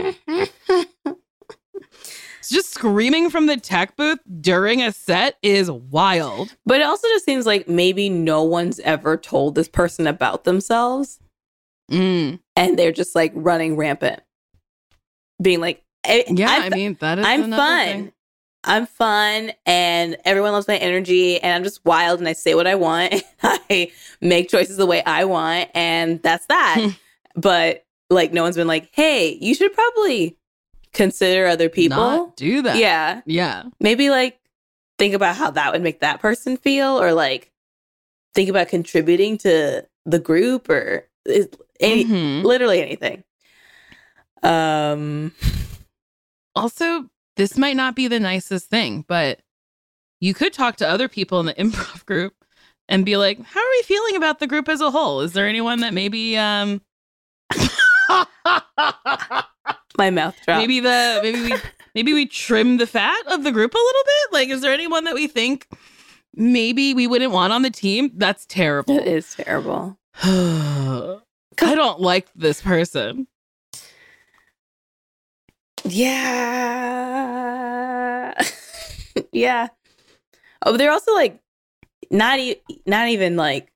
just screaming from the tech booth during a set is wild. But it also just seems like maybe no one's ever told this person about themselves. And they're just like running rampant. Being like, that is I'm fun. thing. I'm fun and everyone loves my energy and I'm just wild and I say what I want and I make choices the way I want and that's that. But like no one's been like, hey, you should probably consider other people. Not do that. Yeah. Yeah. Maybe like think about how that would make that person feel or like think about contributing to the group or literally anything. Also, this might not be the nicest thing, but you could talk to other people in the improv group and be like, how are we feeling about the group as a whole? Is there anyone that maybe my mouth dropped. Maybe we trim the fat of the group a little bit? Like, is there anyone that we think maybe we wouldn't want on the team? That's terrible. It is terrible. I don't like this person. Yeah. Yeah. Oh, but they're also like not even like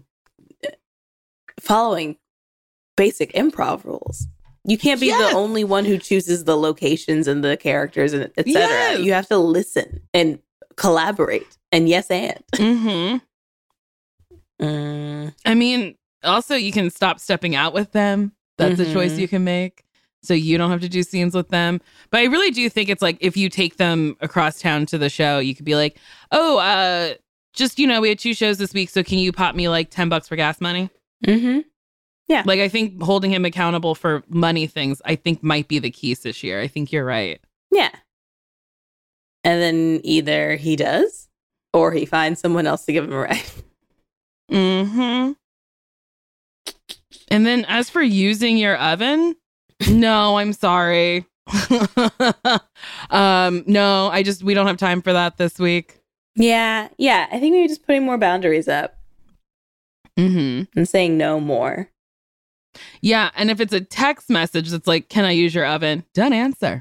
following basic improv rules. You can't be the only one who chooses the locations and the characters and etc. Yes. You have to listen and collaborate and yes and. I mean, also you can stop stepping out with them. That's a choice you can make. So you don't have to do scenes with them. But I really do think it's like if you take them across town to the show, you could be like, oh, just, we had 2 shows this week. So can you pop me like $10 for gas money? Yeah. Like, I think holding him accountable for money things, I think might be the keys this year. I think you're right. Yeah. And then either he does or he finds someone else to give him a ride. And then as for using your oven, no, I'm sorry. No, we don't have time for that this week. Yeah. Yeah. I think maybe just putting more boundaries up Mm-hmm. and saying no more. Yeah. And if it's a text message that's like, can I use your oven? Don't answer.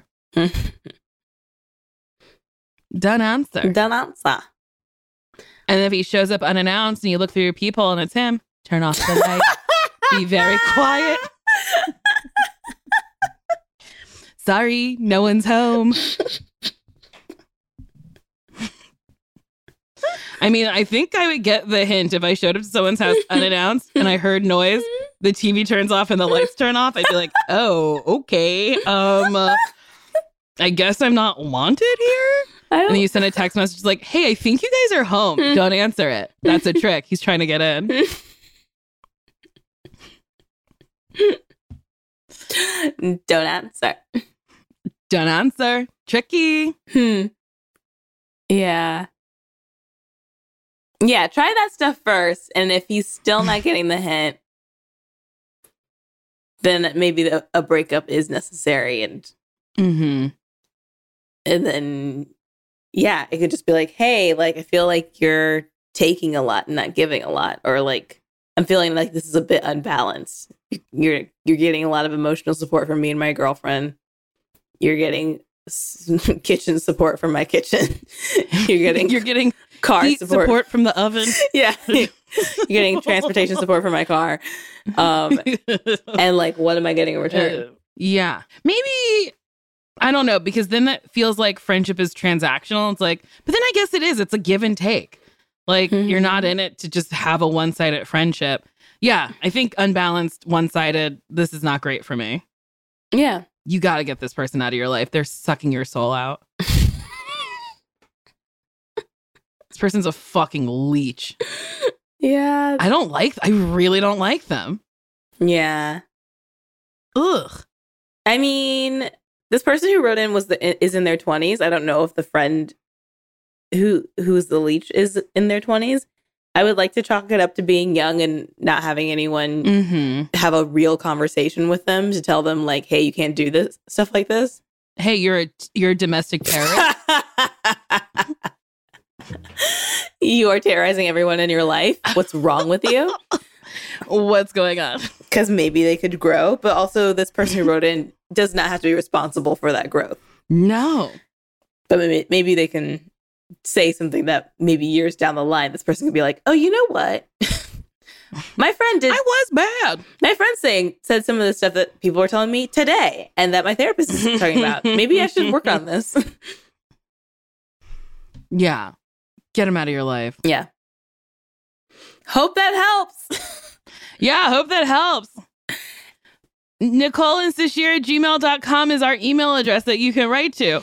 Don't answer. Don't answer. And if he shows up unannounced and you look through your peephole and it's him, turn off the light. Be very quiet. Sorry, no one's home. I mean, I think I would get the hint if I showed up to someone's house unannounced and I heard noise, the TV turns off and the lights turn off. I'd be like, oh, okay. I guess I'm not wanted here. And then you send a text message like, hey, I think you guys are home. Don't answer it. That's a trick. He's trying to get in. Don't answer. Don't answer. Tricky. Yeah. Yeah, try that stuff first. And if he's still not getting the hint, then maybe a breakup is necessary. And then, yeah, it could just be like, hey, like, I feel like you're taking a lot and not giving a lot. Or like, I'm feeling like this is a bit unbalanced. You're getting a lot of emotional support from me and my girlfriend. You're getting kitchen support from my kitchen. You're getting car heat support from the oven. Yeah. You're getting transportation support from my car. And like, what am I getting in return? Yeah. Maybe, I don't know, because then that feels like friendship is transactional. It's like, but then I guess it is. It's a give and take. Like, you're not in it to just have a one-sided friendship. Yeah, I think unbalanced, one-sided, this is not great for me. Yeah. You got to get this person out of your life. They're sucking your soul out. This person's a fucking leech. Yeah. I really don't like them. Yeah. Ugh. I mean, this person who wrote in is in their 20s. I don't know if the friend who's the leech is in their 20s. I would like to chalk it up to being young and not having anyone have a real conversation with them to tell them like, hey, you can't do this stuff like this. Hey, you're a domestic terrorist. You are terrorizing everyone in your life. What's wrong with you? What's going on? Because maybe they could grow, but also this person who wrote in does not have to be responsible for that growth. No. But maybe they can say something that maybe years down the line, this person could be like, oh, you know what? My friend did. I was bad. My friend said some of the stuff that people were telling me today and that my therapist is talking about. Maybe I should work on this. Yeah. Get him out of your life. Yeah. Hope that helps. Yeah, hope that helps. NicoleandSashir@gmail.com is our email address that you can write to.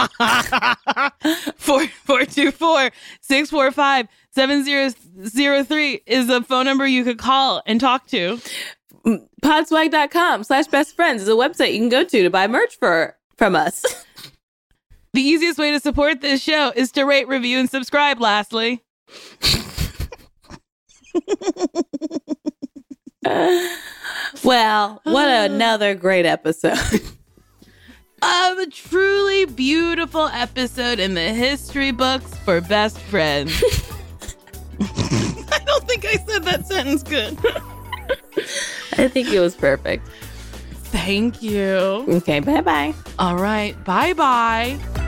424-645-7003 is the phone number you could call and talk to. Podswag.com/bestfriends is a website you can go to buy merch from us. The easiest way to support this show is to rate, review, and subscribe, lastly. Well, what another great episode. Of a truly beautiful episode in the history books for best friends. I don't think I said that sentence good. I think it was perfect. Thank you. Okay, bye-bye. All right. Bye-bye.